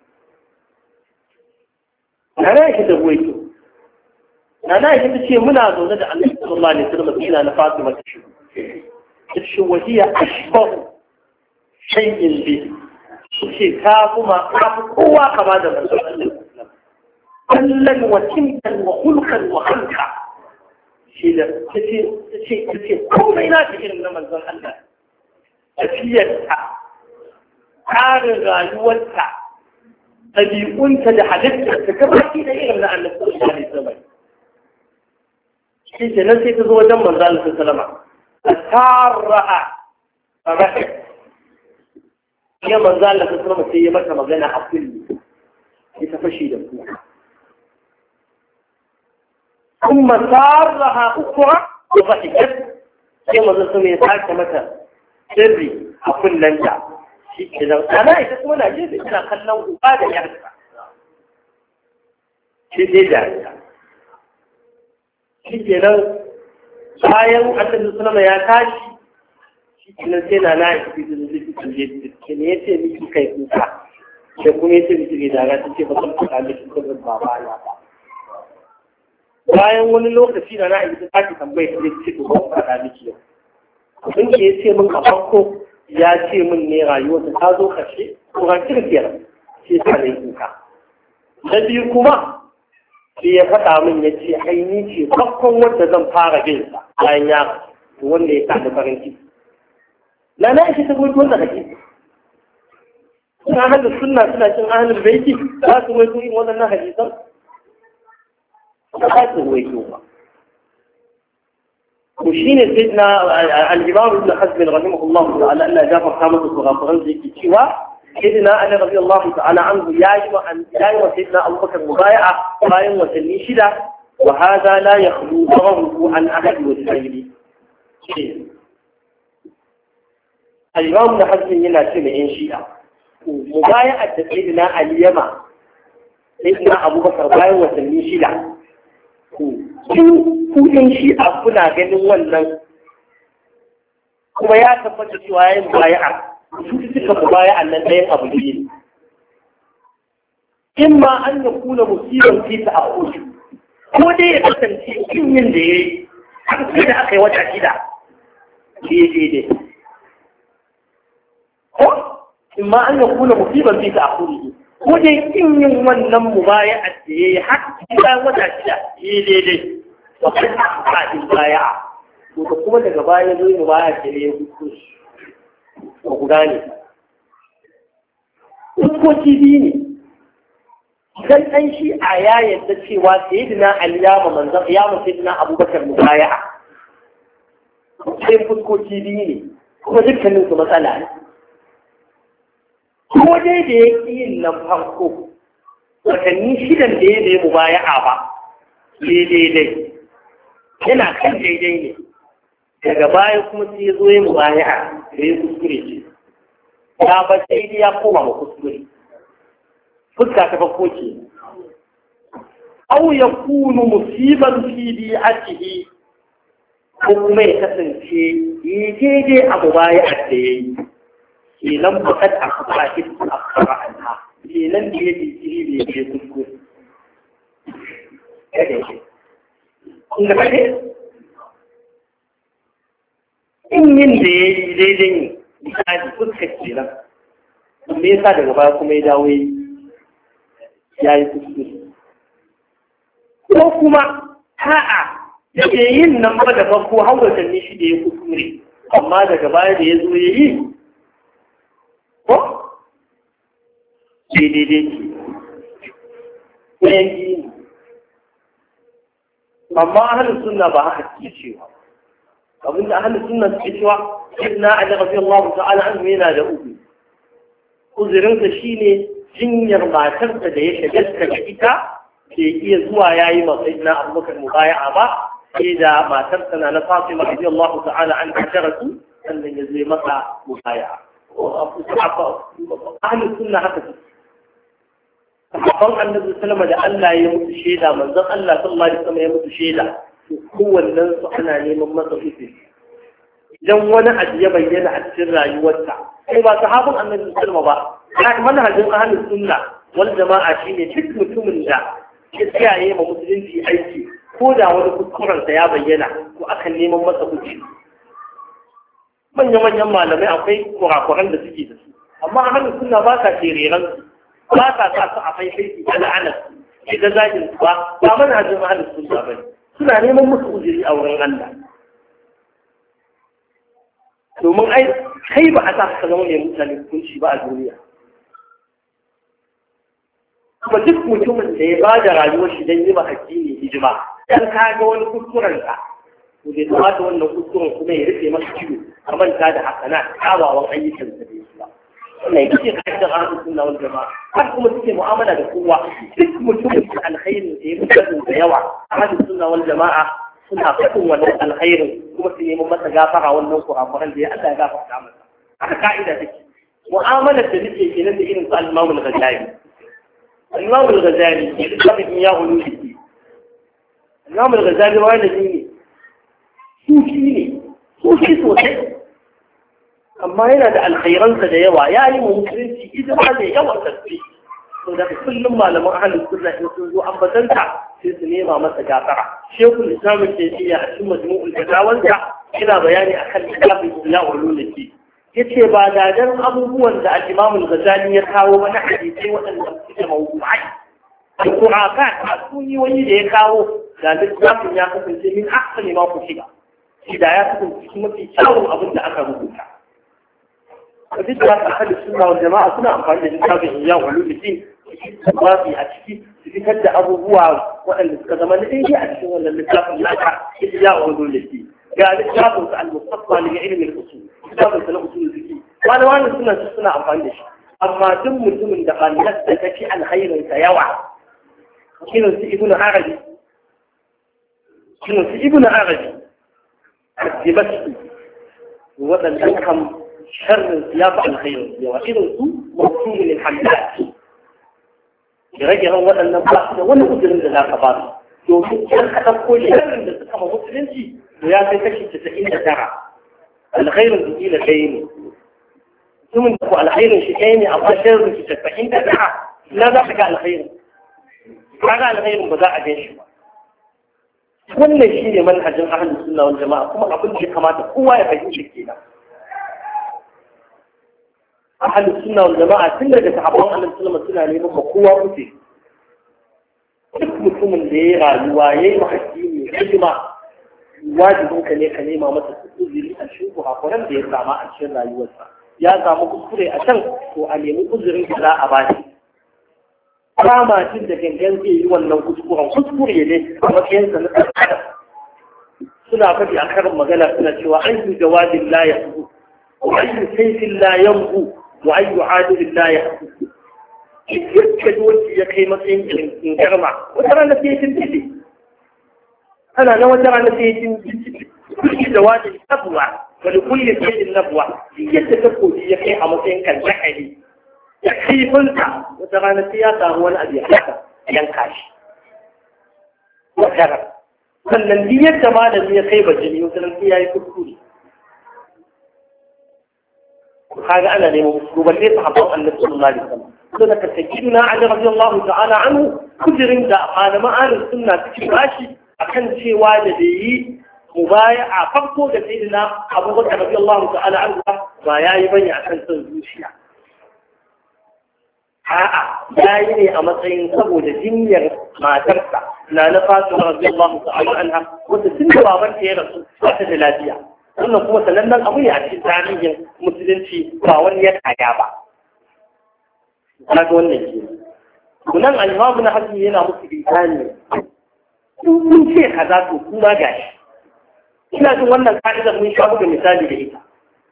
لا يكتبوه أنا أجد شيء من هذا ندع النبي صلى الله عليه وسلم إلى أن فاطمة تشو وهي أشبه شيء به شيء كافما قوة كما هذا من صلى الله عليه وسلم كلا وسمتا وخلقا وخلقا شيء كل إناته إلى من صلى الله تفيتها كان غالوتها ɗabi'unta da halittarta gabaki da irin na annabi sallallahu alaihi wasallam shi kenan sai ta zo wajen manzo Allah sallama tarra'a ra'a ya manzo Allah sallama sai ya mata magana a kulli sai ta fashi da ku kuma tarra'a ukra wa fahikat sai manzo sallama ya sake mata sirri a kullanta shi ke nan ana ita kuma na jefe tana kallon uba da yarsa shi dai da shi ke nan bayan annabi sallama ya tashi shi sai na cikin likitan je ne ya ce miki kai kuka da kuma ya ce miki bai daga ta ce ba zan faɗa miki kudin baba na ba bayan wani lokaci da na ita ta ki tambaye ta ce to ba faɗa miki yau abin da ya ce min a farko ya ce min ne rayuwarsa ta zo ƙarshe ko ran kirkiyar sai ta ne kuka na biyu kuma sai ya faɗa min ya ce ai ni ce farkon wanda zan fara bin sa bayan ya wanda ya sa da farin ciki la na shi ta goyi wanda kake suna hada sunna suna cin ahlul baiti za su wai irin wannan hadisan ba su wai ba to shine sayyidina al-imam ibn hazm rahimahullah ta'ala Allah ya gafarta masa kurakuran da yake cewa sayyidina ali radiyallahu ta'ala anhu yayi wa sayyidina abubakar mubaya'a bayan watanni shida wa hada la yakhlu ghayruhu an ahad wa sayyidi al-imam ibn hazm yana cewa in shi'a mubaya'a da sayyidina ali yama sayyidina abubakar bayan watanni shida kudin shi'a kuna ganin wannan kuma ya tabbata cewa yayin mubaya'a su suka mubaya'a nan ɗayan abu ne in ma an ya kuna musibar fi ta akwai ko dai ya kasance kin yin da ya yi har sai da aka yi wata shida daidai ko in ma an ya kuna musibar fi ta akwai ko dai kin yin wannan mubaya'a da ya yi har sai wata shida daidai wa kan ba din baya to kuma daga baya zai mu baya ke ne ko ku gane ko TV ne dan dan shi a ya yadda cewa sayyidina Ali ya manzon ya sayyidina Abubakar mubaya'a sai fusko TV ne kuma dukkanin su matsala ne ko dai da yake yin nan farko watanni shidan da ya mubaya'a ba daidai yana kan daidai ne daga baya kuma sai ya zo ya mubaya'a da ya kuskure ce ya ba daidai ya koma ma kuskure fuska ta farko ce aw yakunu musiban fi bi'atihi ko kuma ya kasance yi daidai a mubaya'a da yayi kenan faqad akhara anha kenan da yake jiri da ya kuskure inda kake in yin da ya yi daidai ne misali fuskar kenan me yasa daga baya kuma ya dawo ya yi kuskure ko kuma a'a da ke yin nan ba da farko har watanni shi da ya kuskure amma daga baya da ya zo ya yi ko daidai ce ɗayan biyu ne amma ahalin sunna ba haka ke cewa abinda ahalin sunna suke cewa sayyidina Ali radiyallahu ta'ala anhu yana da uzurinsa shine jinyar matarsa da ya shagalta da ita ke iya zuwa yayi ma sayyidina Abubakar mubaya'a ba sai da matarsa na Fatima radiyallahu ta'ala anha ta rasu sannan ya zo masa mubaya'a ahalin sunna haka sahabban annabi sallama da Allah ya mutu shaida manzon Allah sallallahu alaihi wasallam ya mutu shaida to kowannen su ana neman masa izini idan wani abu ya bayyana a cikin rayuwarsa sai ba sahabban annabi sallama ba ya manhajin ahlus sunna wal jama'a shine duk mutumin da ya tsayaye ma musulunci aiki ko da wani kuskuren sa ya bayyana ko akan neman masa hujja manyan malamai akwai kurakuran da suke da su amma ahlus sunna ba ka teriran ba ta sa su a faifai da la'anar shi da zagin su ba manhajin ahalin sunna ba suna neman musu ujiri a wurin Allah domin ai kai ba a sa ka zama mai mutane hukunci ba a duniya kuma duk mutumin da ya ba da rayuwar shi don yi ma addini hijima dan ka ga wani kuskuren ka to bai kamata wannan kuskuren kuma ya rufe masa ciwo a manta da hasana kyawawan ayyukan da bai ba wannan ita ce kaidar ahlus sunna wal jama'a har kuma suke mu'amala da kowa duk mutumin da alkhairin da ya fi da yawa ahlus sunna wal jama'a suna faɗin wannan alkhairin kuma su nemi masa gafara wannan kurakuran da ya Allah ya gafarta masa haka ka'ida take mu'amalar da nake kenan da irin su al-Imam al-Ghazali al-Imam al-Ghazali ne da kafin ya hululi al-Imam al-Ghazali wani ne sufi sosai amma yana da alkhairansa da yawa ya yi mu musulunci hidima da yawan gaske to da kullum malaman ahlus sunna in sun zo ambatanta sai su nema masa gafara shekul islamin tayyiya a cikin majmu'ul fatawansa yana bayani akan kitabul ihya ulumuddin yace ba dadan abubuwan da al-imam al-ghazali ya kawo mana hadisi waɗanda suke mawdu'ai al-qur'an sunni wani da ya kawo da littafin ya kasance min ahsani ma shiga shi da ya kasance mafi kyawun abin da aka rubuta duk da ahlus sunna wal jama'a suna amfani da littafin ihya ulumuddin babi a ciki su fitar da abubuwa waɗanda suka zama na ɗaya a cikin wannan littafin naka ihya ulumuddin ga littafin sa al-mustafa li ilmi al-usul littafin sa na usul fiqh wani suna amfani da shi amma duk mutumin da ballar da kace alkhairin sa yawa kiran su ibnu arabi al-dimashqi waɗannan kam sharrin ya fa alkhairin yawa irin su mawsul al-hamdani rage-ragen waɗannan ba su da wani uzurin da za ka ba su domin yan ka ɗauko shirin da suka ma musulunci to ya kai kashi 99 alkhairin su kila ɗaya ne mutumin da ku alkhairin shi ɗaya ne amma shirin shi 99 na za ka ga alkhairin kaga alkhairin ba za a gan shi ba wannan shi ne manhajin ahlus sunna wal jama'a kuma abin da ya kamata kowa ya fahimci kenan ahlus sunna wal jama'a tun daga sahabban annabi sallallahu alaihi wasallam suna neman kowa kuce duk mutumin da yayi rayuwa yayi mahajjini hidima wajibin ka ne ka nema masa uzuri a cikin hakuran da ya sama a cikin rayuwarsa ya samu kuskure a can to a nemi uzurin da za a ba shi kama jin da gangan zai yi wannan kuskure ne a matsayinsa na ɗan adam suna faɗi a karin magana suna cewa an yi jawabin la ya fu wa an yi saifin la yanbu wa an yi adilin la ya fu yadda doki ya kai matsayin ingarma wata rana sai yin titi ana na wata rana sai yin titi kulli jawabin nabuwa wani kulli sayin nabuwa yadda takobi ya kai a matsayin kan zakari ya kaifinsa wata rana sai ya samu wani abu ya haka yanka shi wata rana sannan duk yadda malami ya kai bajini wata rana sai ya yi kuskure kaga ana neman musu balle sahabban annabi sallallahu alaihi wasallam to da takiduna ali radiyallahu ta'ala anhu kudirin da malaman ahlus sunna suke bashi akan cewa da yi mubaya'a farko da sayyidina abubakar radiyallahu ta'ala anhu ba yayi bane akan son zuciya a'a yayi ne a matsayin saboda jinyar matarsa na Fatima radiyallahu ta'ala anha wanda tun da baban ta ya rasu ba ta da lafiya wannan kuma sanannen abu ne a cikin tarihin musulunci ba wani ya kaga ba kaga wannan ke kunan al-Imam Hasan yana musu bisani kun ce kaza to kuma gashi ina jin wannan ka'idar mun sha buga misali da ita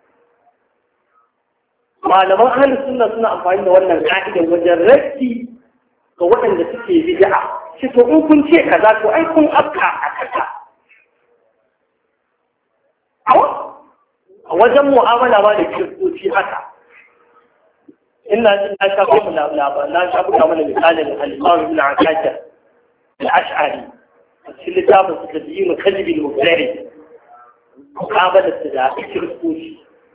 malaman ahlus sunna suna amfani da wannan ka'idar wajen raddi ga waɗanda suke bid'a shi to in kun ce kaza to ai kun afka a kaza a wajen mu'amala ba da kiristoci haka ina jin na sha kuma na sha buga mana misalin al-Imam Ibn Asakir al-Ash'ari cikin littafin su tabiyin kalbi al-mubtari muqabalar da kiristoci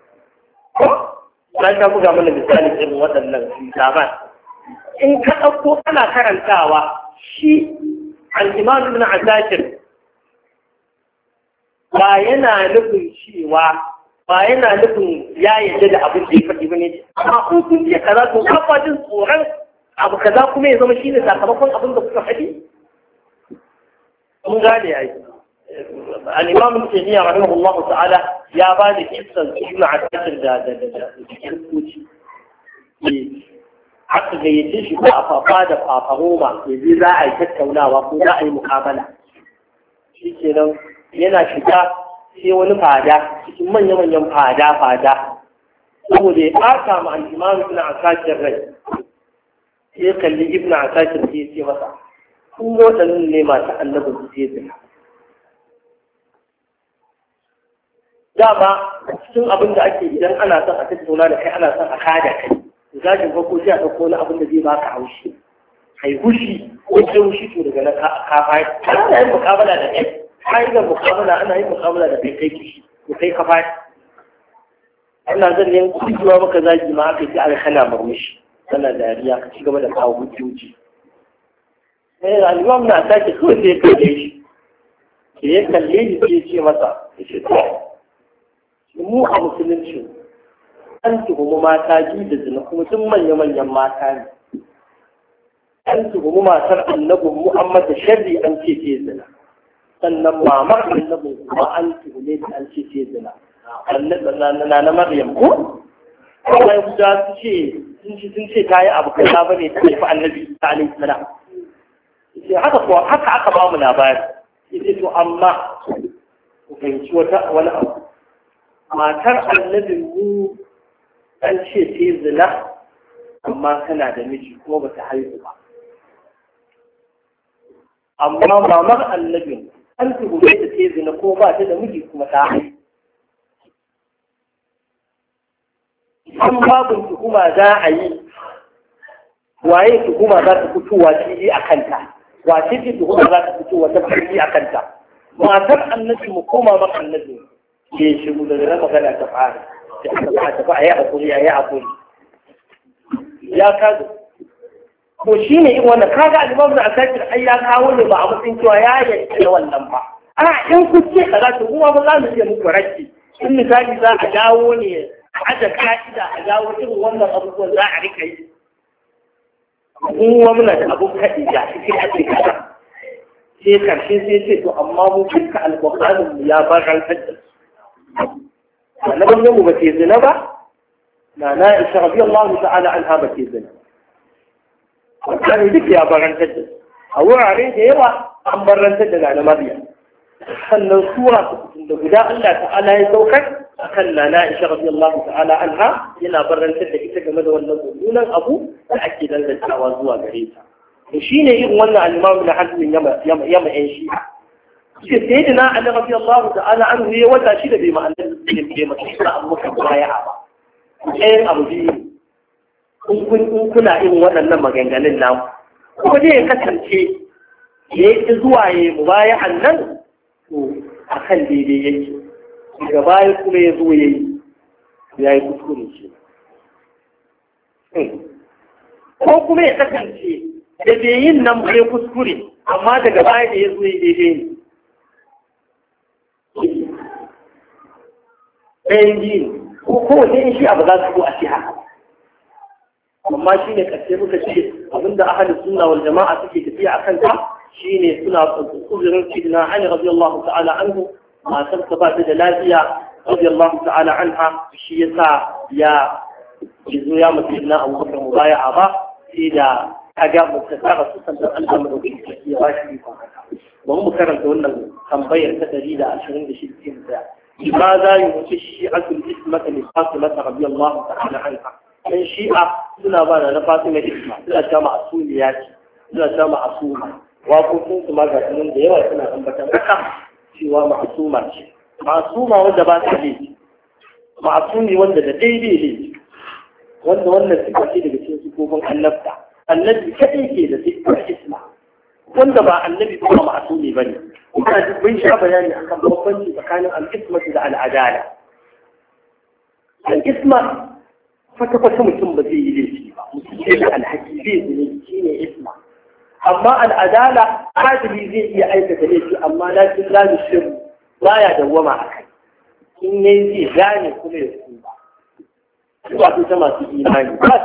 na sha buga mana misalin irin waɗannan zaman in ka ɗauko kana karantawa shi al-Imam Ibn Asakir ba yana nufin cewa ba yana nufin ya yarda da abin da ya faɗi ba ne amma kun kun ce kaza to ka jin tsoron abu kaza kuma ya zama shi ne sakamakon abin da kuka faɗi mun gane yayi al-imam Taymiyyah rahimahullahu ta'ala ya ba da kissan Ibn Asakir da kirkuci aka gayyace shi ba a fafa da fafaroma yanzu za a yi tattaunawa ko za a yi mukabala shi kenan yana shiga sai wani fada cikin manya-manyan fada saboda ya ɓata ma al'imam Ibn Asakir rai sai kalli Ibn Asakir sai ya ce masa kun waɗannan ne masu annabin su sai zina dama cikin abin da ake idan ana son a tattauna da kai ana son a kada kai zagin farko sai a ɗauko wani abin da zai baka haushi kai hushi ko sai hushi to daga na kafa ana yin mukabala da kai ka'idar mukamala ana yin mukamala da kai kishi ko kai kafa ana zan yin kujuwa maka zagi ma aka yi aka kana murmushi kana dariya ka ci gaba da kawo hujjoji sai al'imam na sake kawai sai ya kalle shi da ya kalle shi sai ya ce masa ya ce to mu a musulunci an tuhumi mata biyu da zina kuma duk manya-manyan mata ne an tuhumi matar annabin Muhammad da sharri an ce ce zina sannan mamar annabin kuma an tuhume ta an ce ce zina na Maryam ko kuma Yahuda sun ce ta yi abu kaza bane ta haifi annabi ta alaihi salam sai haka ko haka aka ba mu labari sai to amma ku fahimci wani abu matar annabin mu an ce ta zina amma tana da miji kuma ba ta haihu ba amma mamar annabin an tuhume ta ta zina ko ba ta da miji kuma ta haihu an babin tuhuma za a yi waye tuhuma za ta fitowa fili a kanta wace ce tuhuma za ta fitowa ta fili a kanta matar annabi mu koma maka annabi ke shiru da na magana ta fara da aka ba ta fa a yi hakuri a yi hakuri ya kazo to shi ne in wannan kaga alimamu na asakir ai ya kawo ne ba a matsayin cewa ya yanke da wannan ba a in ku ce kaza to kuma ba za mu iya muku rakki in misali za a dawo ne hada ka'ida a dawo irin wannan abubuwan za a rika yi kuma muna da abun kaɗi da cikin ake kasa sai karshe sai ce to amma mu duka alƙur'anin mu ya barantar da su na bangan mu ba ke zina ba na Aisha radiyallahu ta'ala anha ba ke zina wannan duk ya barantar da su a wurare da yawa an barantar da na Maryam sannan sura da guda Allah ta'ala ya saukar akan Nana Aisha radiyallahu ta'ala anha yana barantar da ita game da wannan mummunan abu da ake dangantawa zuwa gare ta to shine irin wannan al-Imam Ibn Hazm yama yan Shi'a shi sayyidina Ali radiyallahu ta'ala anhu ya wata shi da bai ma'anar bai masa abu kan baya ba ɗayan abu biyu in kuna irin waɗannan maganganun namu kuma dai ya kasance ya yi zuwa ya yi mubaya'an nan to a kan daidai yake daga baya kuma ya zo ya yi kuskure shi ko kuma ya kasance da bai yin nan bai kuskure amma daga baya da ya zo ya daidai ne ɗayan biyu ko kowace in shi abu za su zo a ce haka amma shi ne ƙarshe muka ce abinda ahalin sunna wal jama'a suke tafiya a kanta shi ne suna kuzurin sidina Ali radiyallahu ta'ala anhu matar ta ba ta da lafiya radiyallahu ta'ala anha shi yasa ya zo ya mutu na Abu Bakar mubaya'a ba sai da kaga mutasara su san da Allah mu dauki ya ba shi ko haka bari mu karanta wannan tambayar ta 126 da لماذا يمشي الشيعة الإسمة لفاطمة رضي الله تعالى عنها؟ الشيعة سنة بانا لفاطمة الإسمة سنة جامع السوريات سنة جامع السورة وكنت ما قلت ديوة سنة أنبتا مكة سوى معصومة معصومة وانت بات عليك معصومي وانت ديدي ليك وانت سكتي لك سيكون النبتة النبي كأيكي لسيكون الإسمة wanda ba annabi ba ma'asumi bane ina duk bin sha bayani akan bambanci tsakanin al-isma da al-adala al-isma kwata mutum ba zai yi laifi ba mutum da alhaki zai yi shine isma amma al-adala adili zai iya aikata laifi amma lakin la yushir baya dawwama akai in yayi zai gane kuma ya tuba ba su ta masu imani ba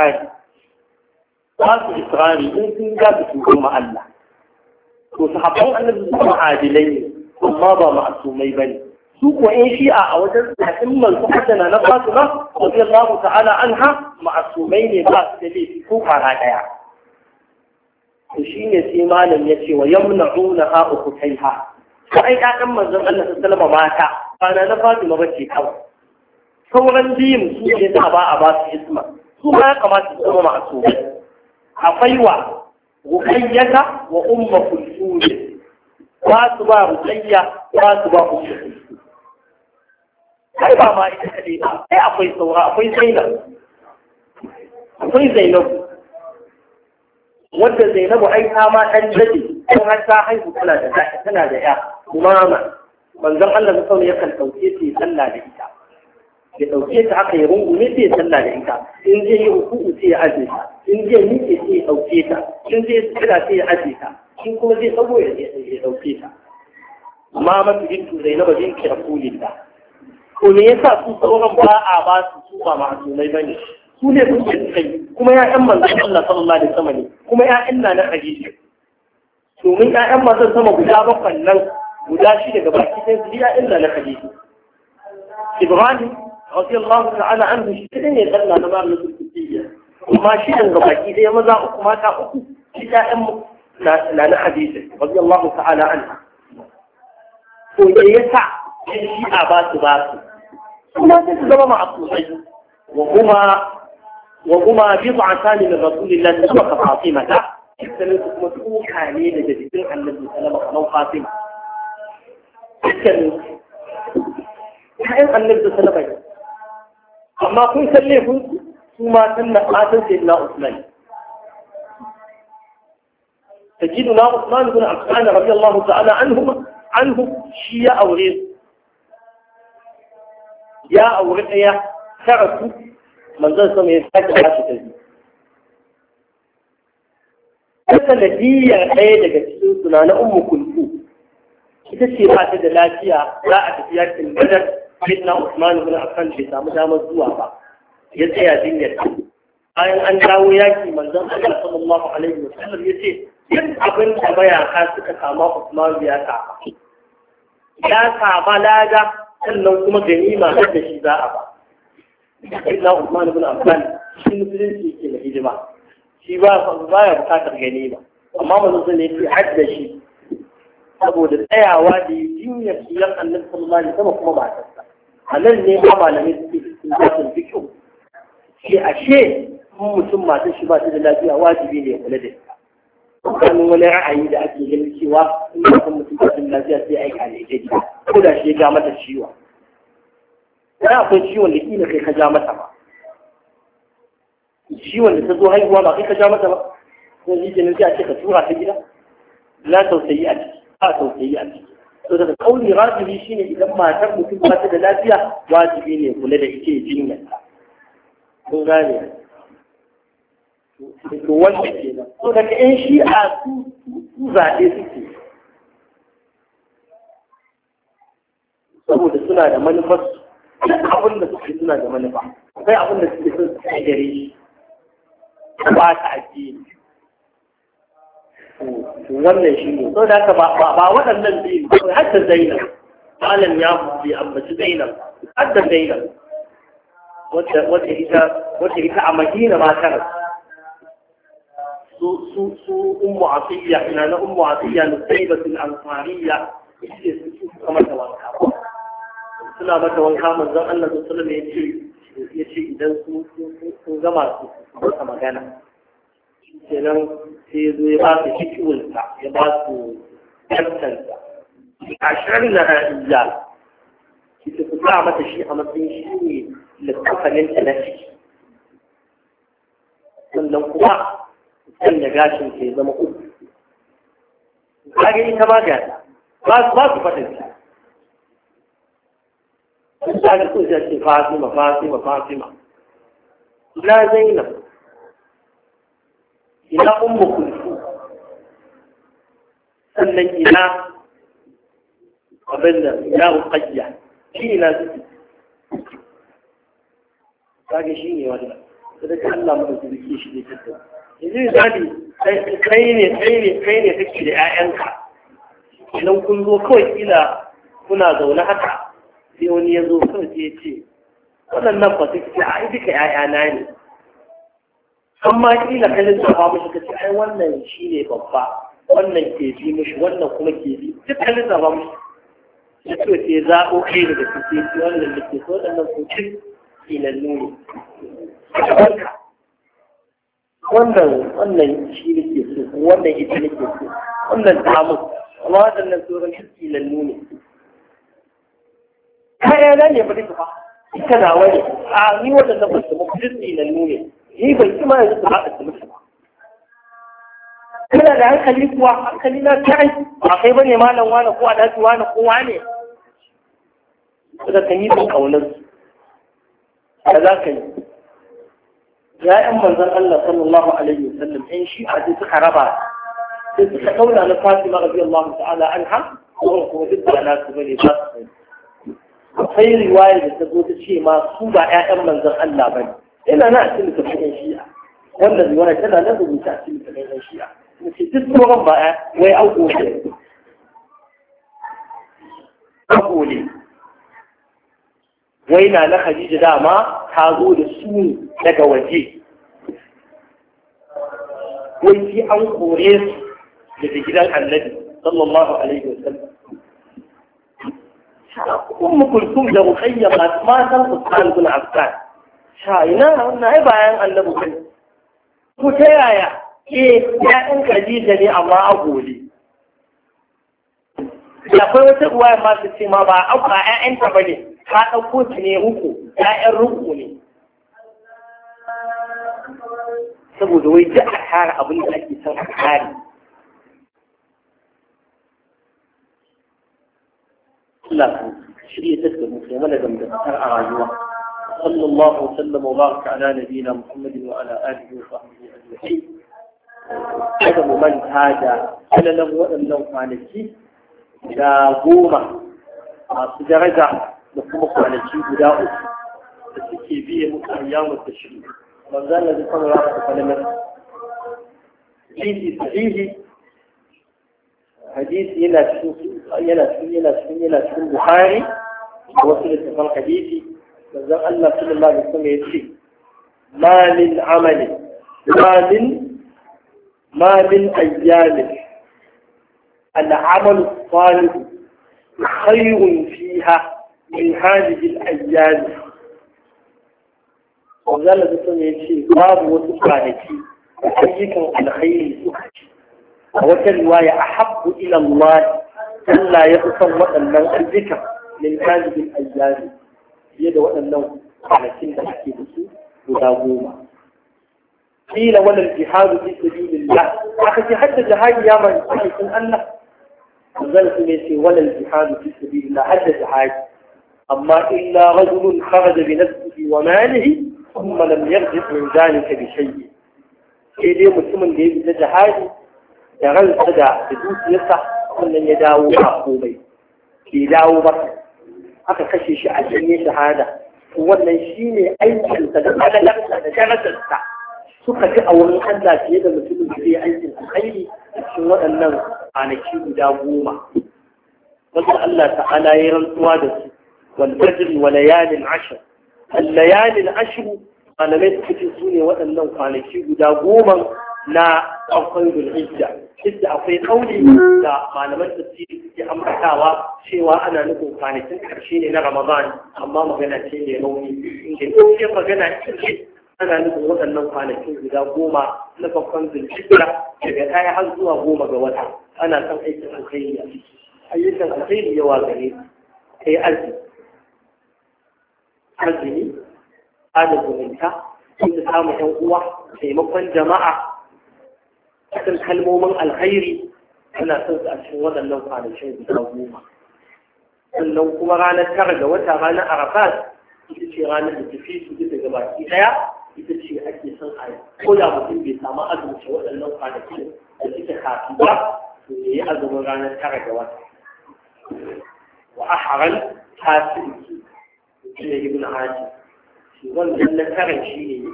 su israri in sun ga su tuba Allah to sahabban annabi su adilai ne amma ba ma'asumai bane su ko in shi'a a wajen ta'imman su haddana na Fatima radiyallahu ta'ala anha ma'asumai ne ba su da laifi ko fara daya to shine sai malam ya ce wa yamna'una ha ukutaiha ko ai ƴaƴan manzon Allah sallallahu alaihi mata ba na Fatima bace kawai sauran biyun su ne da ba a ba su isma su ma ya kamata su zama ma'asumai akwai wa ruqayyata wa ummu kulthum ba su ba ruqayya ba su ba ummu kai ba ma ita kadai ba sai akwai saura akwai Zainab wanda Zainabu ai ta ma dan dade ko har ta haihu tana da ya umama manzon Allah sallallahu alaihi wasallam yakan dauke ta sallah da ita ya ɗauke ta haka ya rungume sai ya sallah da ita in zai yi ruku'u sai ya aje ta in zai miƙe sai ya ɗauke ta in zai tsira sai ya aje ta in kuma zai tsago ya ɗauke ta amma mafi jintu zai na bajin kira kulita ko me yasa su sauran ba a ba su ba ma'asumai ba ne su ne sun ce kai kuma ya'yan manzon Allah sallallahu alaihi wasallam ne kuma ya'yan na Khadija domin ya'yan manzon sama guda bakwai nan guda shi daga baki sai su ya'yan na Khadija Ibrahim radiyallahu ta'ala anhu shi ne dan na Maryam al-Qibtiyya kuma shi daga baki sai maza uku mata uku shi ya'yan na Khadija radiyallahu ta'ala anha ko me yasa shi a ba su kuma sai su zama ma'asumai وهما بضعتان من رسول الله سبق فاطمة الثلاث مسؤوك عليه لجديدين عن النبي صلى الله عليه وسلم فاطمة الثلاث حين النبي صلى الله عليه وسلم أما كن سليه ثم تم قاتل سيدنا عثمان تجدنا عثمان بن عفان رضي الله تعالى عنه شيء أو غير يا أو غير تعرفوا manzon sama ya sake ba shi tafi. Wata nadiyar ɗaya daga cikin suna na Ummu Kulku ita ce ba ta da lafiya za a tafi yakin Badar Sayyidina Usman ibn Affan bai samu damar zuwa ba ya tsaya jinyar ta. Bayan an dawo yaki manzon Allah sallallahu alaihi wasallam ya ce duk abin da mayaka suka kama Usman ya kama. Ya kama lada sannan kuma ganima da shi za a ba. Sayyidina Usman ibn Affan shi musulunci ke da hidima shi ba ya bukatar gani ba amma manzon ne yake hadda shi saboda tsayawa da jinyar siyan annabi sallallahu alaihi wasallam kuma ba ta halal ne ba malamai suke cikin zatin fiqh shi ashe mutum matan shi ba ta da lafiya wajibi ne ya kula da ita kan wani ra'ayi da ake ganin cewa in mutum ba ta da lafiya sai ai kale ta ko da shi ya ga mata ciwo wani akwai ciwon da kila kai ka ja mata ba ciwon da ta zo haihuwa ba kai ka ja mata ba ko shi kenan sai a ce ka tura ta gida la tausayi a ciki ba tausayi a ciki to daga kauli rajibi shine idan matar mutum ba ta da lafiya wajibi ne kula da ita jinyarta kun gane to wanda kenan to daga yan shi'a su zaɓe suke saboda suna da manufarsu abin da suke suna da manufa akwai abin da suke son su kai gare shi ba ta addini wannan shi ne sau da haka ba waɗannan biyu kawai har da Zainab malam ya fi ambaci Zainab har da Zainab wacce ita a Madina ma ta su ummu Atiyya ina na ummu Atiyya Nusaybatul Ansariyya ita su kamar da wanka suna mata wanka manzon Allah sallallahu alaihi wasallam ya ce idan sun gama su masa magana kenan sai zo ya ba su cikiwulta ya ba su yantansa ashirin na iya ita ku sa mata shi a matsayin shi ne littafanin ta na ciki sannan kuma sanya gashin ke zama uku kage ita ma gata ba su faɗin ta kaga ko sai ce Fatima ina Zainab ina Ummu Kulthum sannan ina abin da ina Ruqayya shi ina kaga shi ne wannan sai Allah mu da shi ne tattau yanzu zali kai ne kake da ƴaƴanka idan kun zo kawai kila kuna zaune haka sai wani ya zo kawai sai ya ce waɗannan ba su ce ai duka ‘ya'yana ne amma kila ka lissafa mashi ka ce ai wannan shi ne babba wannan ke bi mashi wannan kuma ke bi duk ka lissafa mashi ya ce ce zaɓo kai daga cikin wannan da ke so waɗannan kucin filannu ne wannan shi ne ke so wannan ita ne ke so wannan damu amma waɗannan sauran filannu ne kaya na ne ba duka ba ita na wani a ni waɗanda ba su mafi jirgi na nune ni bai kima yanzu su haɗa su mutu ba kana da hankali kuwa hankali na kai ba kai bane malam wani ko a daji wani ko wane da kan yi sun kaunar su za ka yi ya'yan manzon Allah sallallahu alaihi wasallam in shi a ji suka raba sai suka kauna na Fatima radiyallahu ta'ala anha kuma duk da nasu bane ba su akwai riwaya da ta zo ta ce ma su ba ƴaƴan manzon Allah bane ina na a cikin tafsirin shi'a wannan riwaya tana nan rubuta a cikin tafsirin shi'a ce duk sauran ba wai auko ne auko ne wai na Khadija dama ta zo da su daga waje wai sai an kore su daga gidan Annabi sallallahu alaihi wasallam ummu kulthum da ruqayya ma san Usman bin Affan ina wannan ai bayan Annabi kai ko ta yaya ya'yan Khadija ne amma a gole akwai wata uwa ma su ce ma ba ƴaƴanta ba ne ka ɗauko su ne uku ƴaƴan ruku ne saboda wai ji a kare abin da ake son a kare Allah ka shirya ta mu sai mana dangantakar a rayuwa sallallahu wasallam wa baraka ala nabiyina Muhammadin wa ala alihi wa sahbihi ajma'in kada mu manta da kalalan waɗannan kwanaki da 10 masu daraja da kuma kwanaki guda 3 da suke biye muku ayyamu tashrik manzo Allah da kuma ya kalalan sahihi hadisi yana cikin Bukhari da wasu littafan hadisi manzo Allah sallallahu alaihi wasallam ya ce ma min amali ما من أيام العمل الصالح خير فيها من هذه الأيام وذلك يقول باب وتقالتي أيكم الخير سكتي وكالرواية أحب إلى الله ألا يتصور أن الذكر من هذه الأيام يدعو أنه على سنة حكيمته وداوما قيل ولا الجهاد في سبيل الله أخي حتى جهاد يا من يكون الله وذلك يقول ولا الجهاد في سبيل الله حتى جهاد أما إلا رجل خرج بنفسه وماله ثم لم يرجع من ذلك بشيء إذا مسلم جاي جهاد يغل صدع بدوس يسع أن يداو حقومي يداو بس أخي خشي شيء عشان شهادة wannan shine aikin sa da alaƙa da darajarsa suka ji a wurin Allah fiye da mutumin da zai aikin alkhairi a cikin waɗannan kwanaki guda 10 wanda Allah ta'ala ya rantsuwa da su wal fajr wa layalin 'ashr al layalin 'ashr malamai suka ce su ne waɗannan kwanaki guda 10 na farkon Dhul-Hijja duk akwai kauli da malaman tafsiri suke ambatawa cewa ana nufin kwanakin ƙarshe ne na Ramadan amma magana ce mai rauni inda magana ce ana nufin waɗannan kwanakin guda 10 na farkon Dhul-Hijja daga ɗaya har zuwa 10 ga wata ana son aikin alkhairi a ciki ayyukan alkhairi yawa gare kai arziki ada zumunta inda samun ƴan uwa taimakon jama'a cikin kalmomin alkhairi ana son su a cikin waɗannan kwanakin guda 10 sannan kuma ranar 9 ga wata ranar Arafat ita ce ranar da tafi su daga baki ɗaya ita ce ake son a ko da mutum bai samu azumci waɗannan kwanakin da suke kafin ba to ya yi azumin ranar 9 ga wata wa aharan tasiri shi ne ibn haji shi wannan na karan shi ne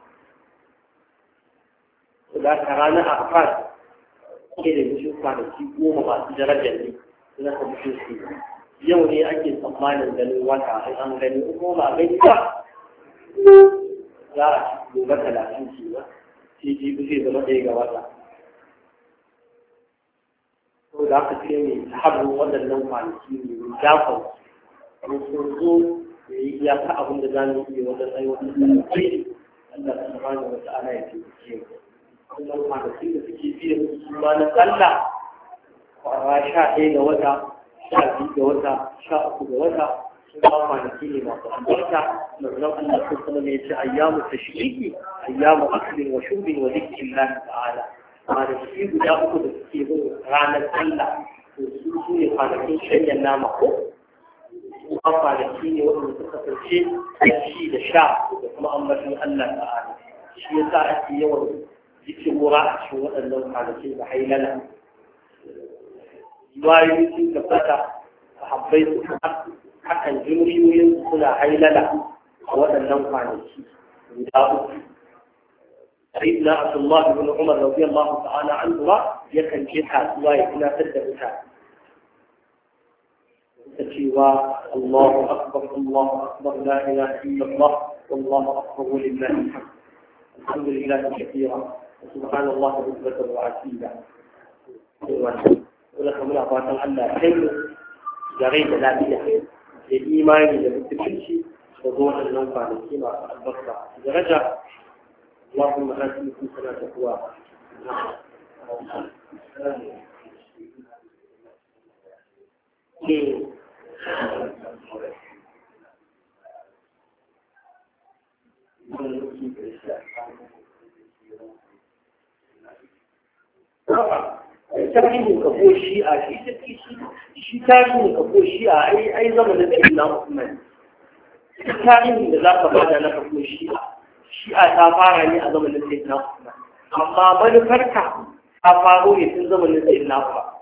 da ka ranar Arafat ke da mutum kwanaki 10 masu darajar ne na ka mutum su yau ne ake tsammanin ganin wata an gani ko ba gani ba za a ci gobe 30 ce ba sai jibi zai zama ɗaya ga wata to da aka ce mai haɗin waɗannan kwanaki ne mai jafon sun zo da yi iyaka abin da za mu iya wajen aiwatar da alkhairi Allah ta subhanahu wa ta'ala ya taimake mu wannan kwanaki da suke biye musu su ma na sallah kwara 11 ga wata 12 ga wata 13 ga wata sun ba kwanaki ne masu albarka manzon Allah sallallahu alaihi ya ce ayyamu tashriqi ayyamu aklin wa shurbin wa dhikrillah ta'ala kwanaki guda 3 da suke bin ranar sallah to su ne kwanakin shayyan nama ko kwanaki ne wanda suka kasance da shi da sha da kuma ambacin Allah ta'ala shi yasa ake yawan zikirwa a cikin waɗannan kwanaki da hailala riwayoyi sun tabbata sahabbai su hakan jimriyoyin suna hailala a waɗannan kwanaki guda uku سيدنا عبد الله بن عمر رضي الله تعالى عنه يكن جهة ويكنا تدبتا تشيوا الله أكبر الله أكبر لا إله إلا الله والله أكبر ولله الحمد الحمد لله كثيرا سبحان الله بكرة وعشيا ولكم من أعطاك الله خير جريد لا بيح الإيمان للتبشي وضوح النفع لكيما البصرة درجة اللهم آتنا سنة تقوى tarihin kafo shi'a shi tarihin kafo shi'a ai zamanin da ina Usman tarihin da za ka bada na kafo shi'a ta fara ne a zamanin da ina Usman amma manufarta ta faro ne tun zamanin da ina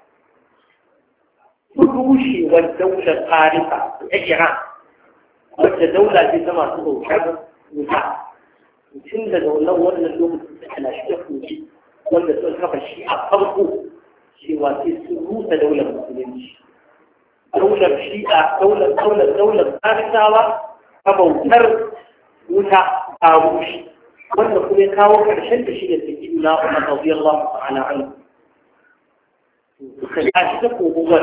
Usman rushewar daular tarika ta Iran wacce daula ce ta masu bautar wuta tun da daular wannan lokacin da ana shi kogi wanda sun kafa shi a farko cewa sai sun rusa daular musulunci daular shi'a daular tarisawa ta bautar wuta a rushe wanda kuma ya kawo karshen da shi da take ina umar radiyallahu ta'ala anhu suka tashi ta kogon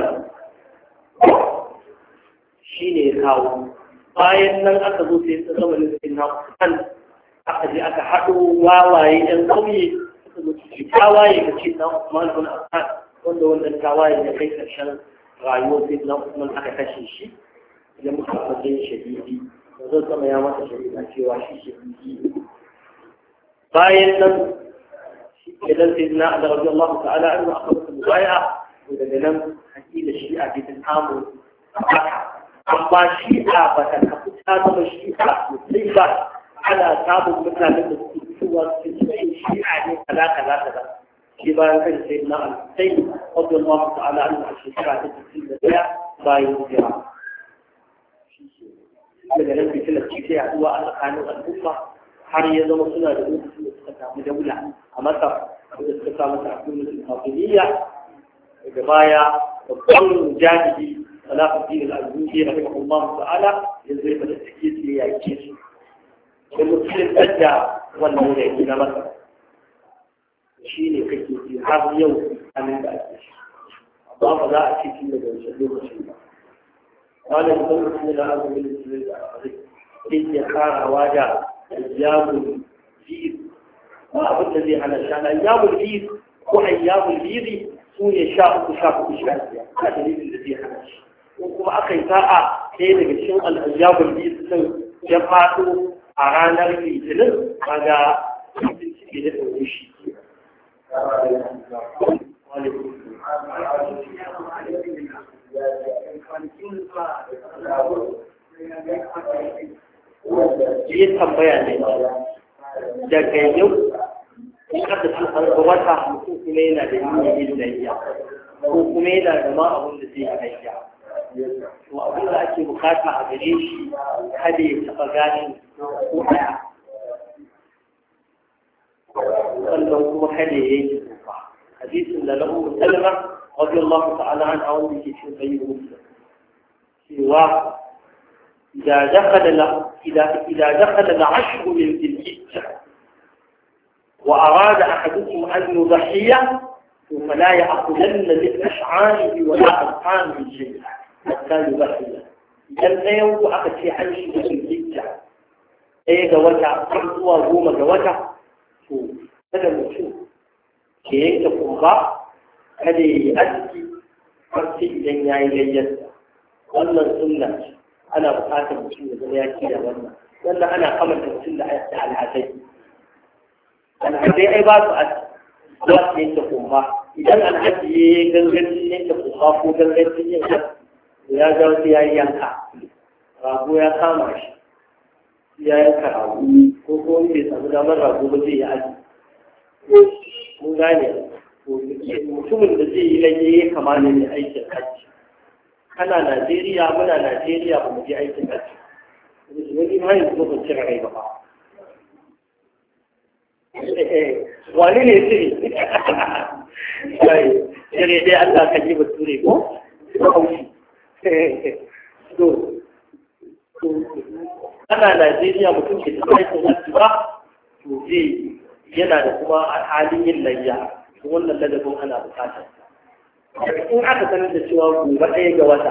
shi ne ya kawo bayan nan aka zo sai ta zama nufin na kusan aka je aka haɗo wawaye ɗan ƙauye suka zo ciki tawaye ga ce na Usman bin Affan wanda wannan tawaye ya kai ƙarshen rayuwar sai na Usman aka kashe shi ya mutu a matsayin shahidi da zan sama ya masa shahida cewa shi shahidi bayan nan shi ke nan sai na da rabbi Allah ta'ala an aka mutu mubaya daga nan hakila shi'a ce ta samu amma shi'a ba ta kafu ta zama shi'a sosai ba ana samun mutanen da suke fitowa su ce shi'a ne kaza kaza kaza shi bayan kan sai na al-sai rabbi Allah ta'ala an a shekara ta 61 bayan hijira daga nan fitilar ce sai haɗuwa a tsakanin al'umma har ya zama suna da lokacin da suka samu daula a Masar da suka samu ta'akumin al-Fatimiyya daga baya babban mujahidi Salahuddin al-Ayyubi rahimahullah ta'ala yanzu ya take ce ya yake su da mutum da wannan ne na Masar shine kake ji har yau anan da ake shi amma ba za a ce tun daga wancan lokacin ba wala idan mutum yana azumin musulmi da sai ya kara waja ayyamul bid ba abin da zai hana shi ayyamul bid ko ayyamul bid su ne 13 15 a dalilin da zai hana shi ko kuma aka yi sa'a ɗaya daga cikin al'ayyabul bid sun ya faɗo a ranar litinin kaga cikin ciki da ɗauke shi yi tambaya ne daga yau in aka ci an wata mutum kuma yana da yin layya ko kuma yana da ma abin da zai yi layya to abin da ake bukata a gare shi kada ya taɓa gani ko ɗaya sannan kuma kada ya yi tsufa hadisin da lahu musalama رضي الله تعالى عنه أولي في سيد مسلم سواه إذا دخل العشر من ذي الحجة وأراد أحدكم أن يضحي فلا يأخذن من أشعاره ولا أرقامه شيئا حتى يضحي إذا يوم أخذ في حج ذي الحجة أي جوجع قرطوا غوم جوجع هذا مشهور كي يكتب kada ya yi aski har sai idan ya yi gayyarsa wannan sunna ce ana buƙatar mutum da zama ya da wannan ana kamanta mutum da alhazai ai ba su aski za su yanke kumba idan alhaji ya yi gangancin yanke kumba ko gangancin yin aski ya ga wasu ya yi yanka rago ya kama shi ya yanka rago ko kuma bai samu damar rago ba zai yi aji mun gane mutumin da zai yi lage ya kama ne aikin hajji kana Najeriya muna Najeriya ba mu je aikin hajji wani ma yanzu ba cire rai ba wani ne siri siri dai Allah ka ji bature ko ana Najeriya mutum ke tafi aikin hajji ba to zai yana da kuma halin yin layya wannan ladabin ana bukatar in aka sanar da cewa gobe ɗaya ga wata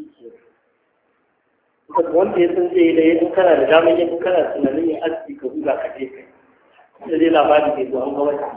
wanda ya san zai da yin kana da damar yin kana tunanin yin aski ka buga ka je kai da dai labari bai zo an ga wata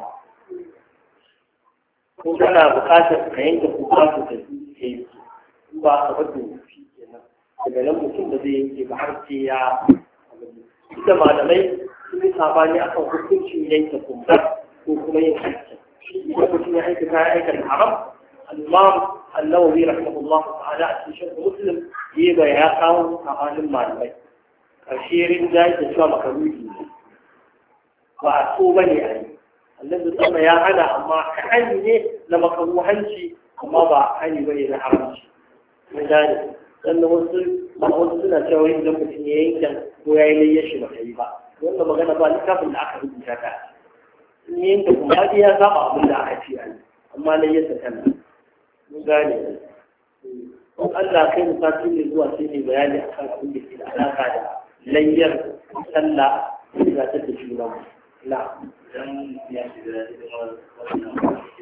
ko kana bukatar ka yanke kuka su ka yi ba ka bada shi kenan daga nan mutum da zai yanke ba har sai ya ita malamai sun yi sabani akan hukuncin yanke kumba ko kuma yin aiki idan mutum ya aikata haram الإمام النووي رحمه الله تعالى في شرح مسلم يبقى يقاوم كمان المعلمين الشير جاي تشوى مكروهي وعصوبني يعني الذي ثم يا أنا أما كحني لما كروهنشي أما بعاني بني لحرمشي من ذلك لأنه وصلنا شوين لما تنيين كان ويعيلي يشي مخيبا وأنه مغانا بالك بالآخر بجاكا تنيين تكون هذه يا زبع بالله يعني أما ليس كمان mun gane Allah kai mu sati ne zuwa sai ne bayani akan abin da ke da alaka da layyar sallah da ta da juna la dan ya shiga da wannan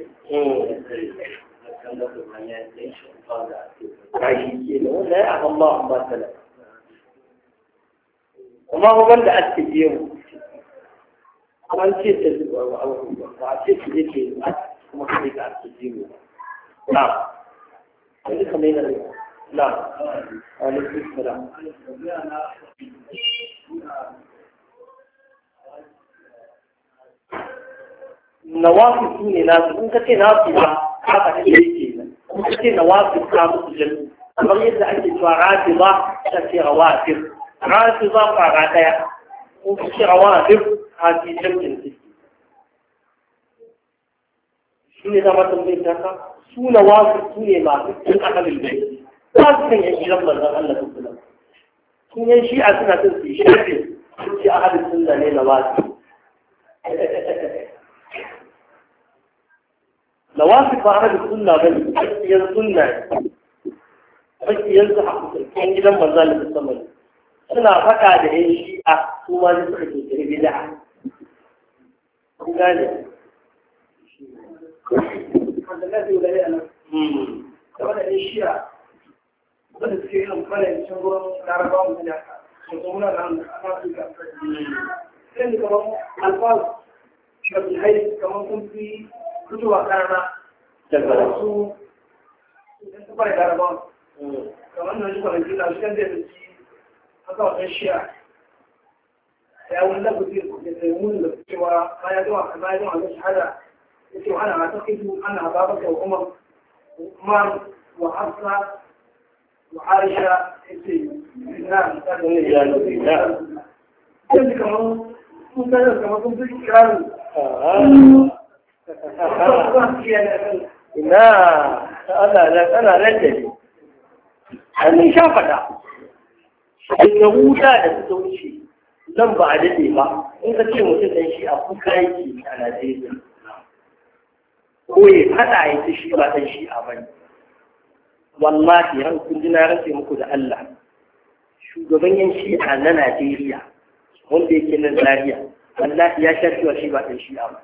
kan da kuma ya yi shi fara kai ke da wannan ya Allah amma sala kuma mun da ake biyo an ce ta ba ce ki yake kuma kai ka ake biyo نعم هذه خلينا نعم عليكم السلام نوافذ سوني ناس إن كنت نافذ هذا كذي إن كنت نوافذ كامل جل أمر يبدأ أن تسوى رافضة تسوى روافض رافضة فعادية وتسوى روافض هذه جمع شنو إذا ما تنبيه ذاك سونا واقف سوني ما في أهل البيت لازم يجي لما الله سبحانه سونا شيء عشان تنسي شيء تنسي أهل السنة لنا واقف نوافق أهل السنة بل ينسلنا بس ينسح كان جدا مزال بالسمن سنا فكا ده شيء ثم يسخط البدع قال الذي يدعي أنا كمان الشيعة بدأت فيهم فلان يشغلون العربان من يقومون عن أفريقيا كان كمان ألفاظ شبه الحيث كمان كنت في كتب أخرى تبرسوا تبرع العربان كمان نجيب الجيل عشان ده أطلع الشيعة أول لا كثير يسمون سوى ما يدعو عن هذا أنا أعتقد أن أبا بكر وعمر وعثمان وحفصة وعائشة نعم أنا رجلي أنا شافنا اليهود لا تسوي لم بعد ذلك إن كنت مثل شيء أبوك أيدي على ذلك ko ya fada ya ce shi ba ɗan shi'a ba ne wallahi har kun ji na rantse muku da Allah shugaban yan shi'a na Najeriya wanda yake nan Zaria wallahi ya sha cewa shi ba ɗan shi'a ba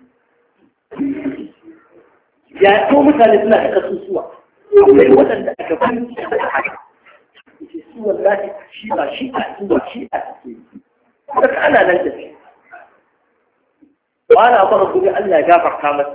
ya to mutane suna da kasusuwa akwai waɗanda aka fahimci da haka yace su wallahi shi ba shi'a su ba shi'a suke haka ana nan da shi ba na fara kuma Allah ya gafarta masa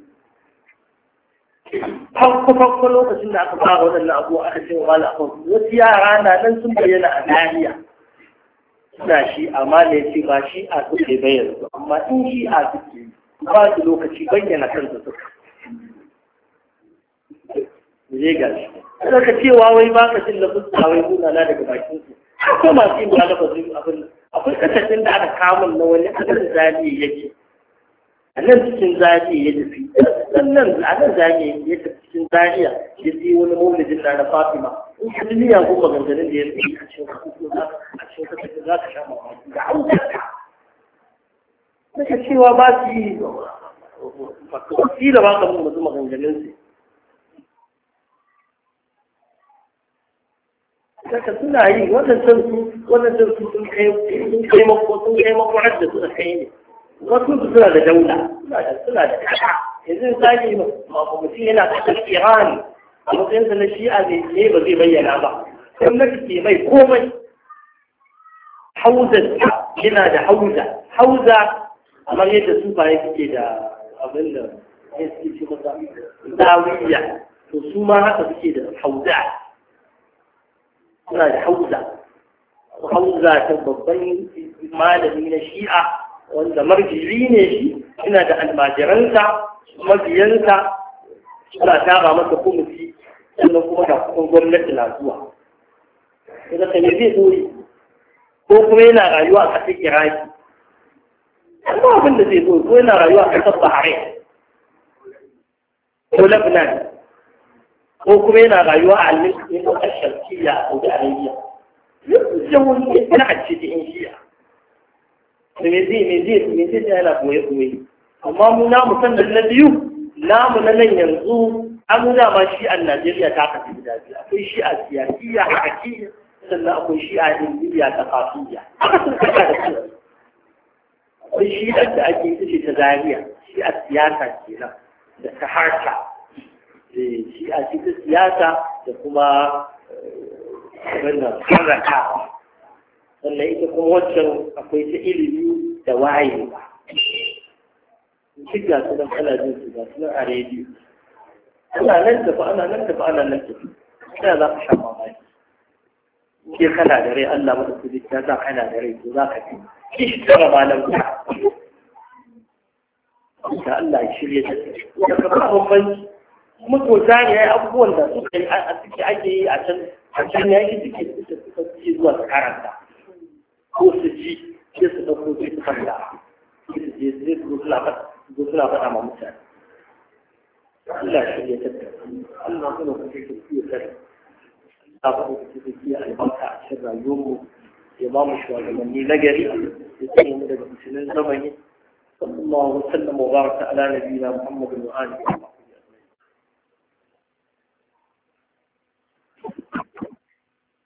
farko lokacin da aka fara waɗannan abuwa aka ce wa la'akon wasu yara na nan sun bayyana a dariya suna shi amma ne ce ba shi a suke bayyana amma in shi a suke ba su lokaci bayyana kansa suka zai gashi kada ka cewa wai ba ka jin lafuzza wai muna na daga bakin su akwai masu yin ba lafazin abin akwai kasashen da aka kamun na wani anan zali yake a nan cikin zali ya tafi sannan a nan zali ya tafi cikin zaliya ya je wani maulidin na Fatima in ka duniya ko maganganun da ya fi a cikin kasashen za ka sha mamaki da hautarka ka cewa ba su yi fakila ba ka mun wasu maganganun su daga suna yi waɗancan su sun kai mako da suka kai ne wasu su suna da daula suna da kasa yanzu sake mutum yana kasar Iran a matsayinsa na shi'a ne ba zai bayyana ba gwamnati ke mai komai hauzar yana da hauza kamar yadda su baya suke da abin da ya suke ce masa zawiya to su ma haka suke da hauza suna da hauza ta babban malami na shi'a wanda marjiri ne shi suna da almajiransa mabiyansa suna tara masa kumisi sannan kuma da kuma gwamnati na zuwa daga kame zai zoye ko kuma yana rayuwa a ƙasar Iraki amma abin da zai zo ko yana rayuwa a ƙasar Bahrain ko Lebanon ko kuma yana rayuwa a almin ƙasar Sharkiyya a Saudi Arabia yawon yana hajji da in shiya da me zai yana koye amma mu namu sannan na biyu namu na nan yanzu an nuna ma shi a Najeriya ta kasu gida biyu akwai shi a siyasiyya a hakiyya sannan akwai shi a indiya ta kafiyya haka sun kasa da su akwai shi da ake ita ce ta zariya shi a siyasa kenan da ta harka shi a cikin siyasa da kuma wannan harraka sannan ita kuma waccan akwai ta ilimi da wayewa duk ga su nan ana jin su ga su nan a rediyo ana nan tafi sai za ka sha mamaki ke kana da rai Allah mata su ya sa kana da rai to za ka fi kishtara malam ta Allah ya shirye ta ya ka ba bambanci mutota ne ya abubuwan da suka yi a suke ake yi a can ya yi suka ci zuwa su karanta ko su ci sai su ɗauko sai su fanta sai su je sai su suna faɗa ma mutane Allah shi ya tattara Allah kuma ku ce ku yi tsari Allah kuma ku ce ku yi albarka a cikin rayuwarmu ya ba mu shugabanni na gari ya tsaye mu daga musulun zamani sallallahu alaihi wa sallam wa baraka ala nabiyina Muhammadin wa alihi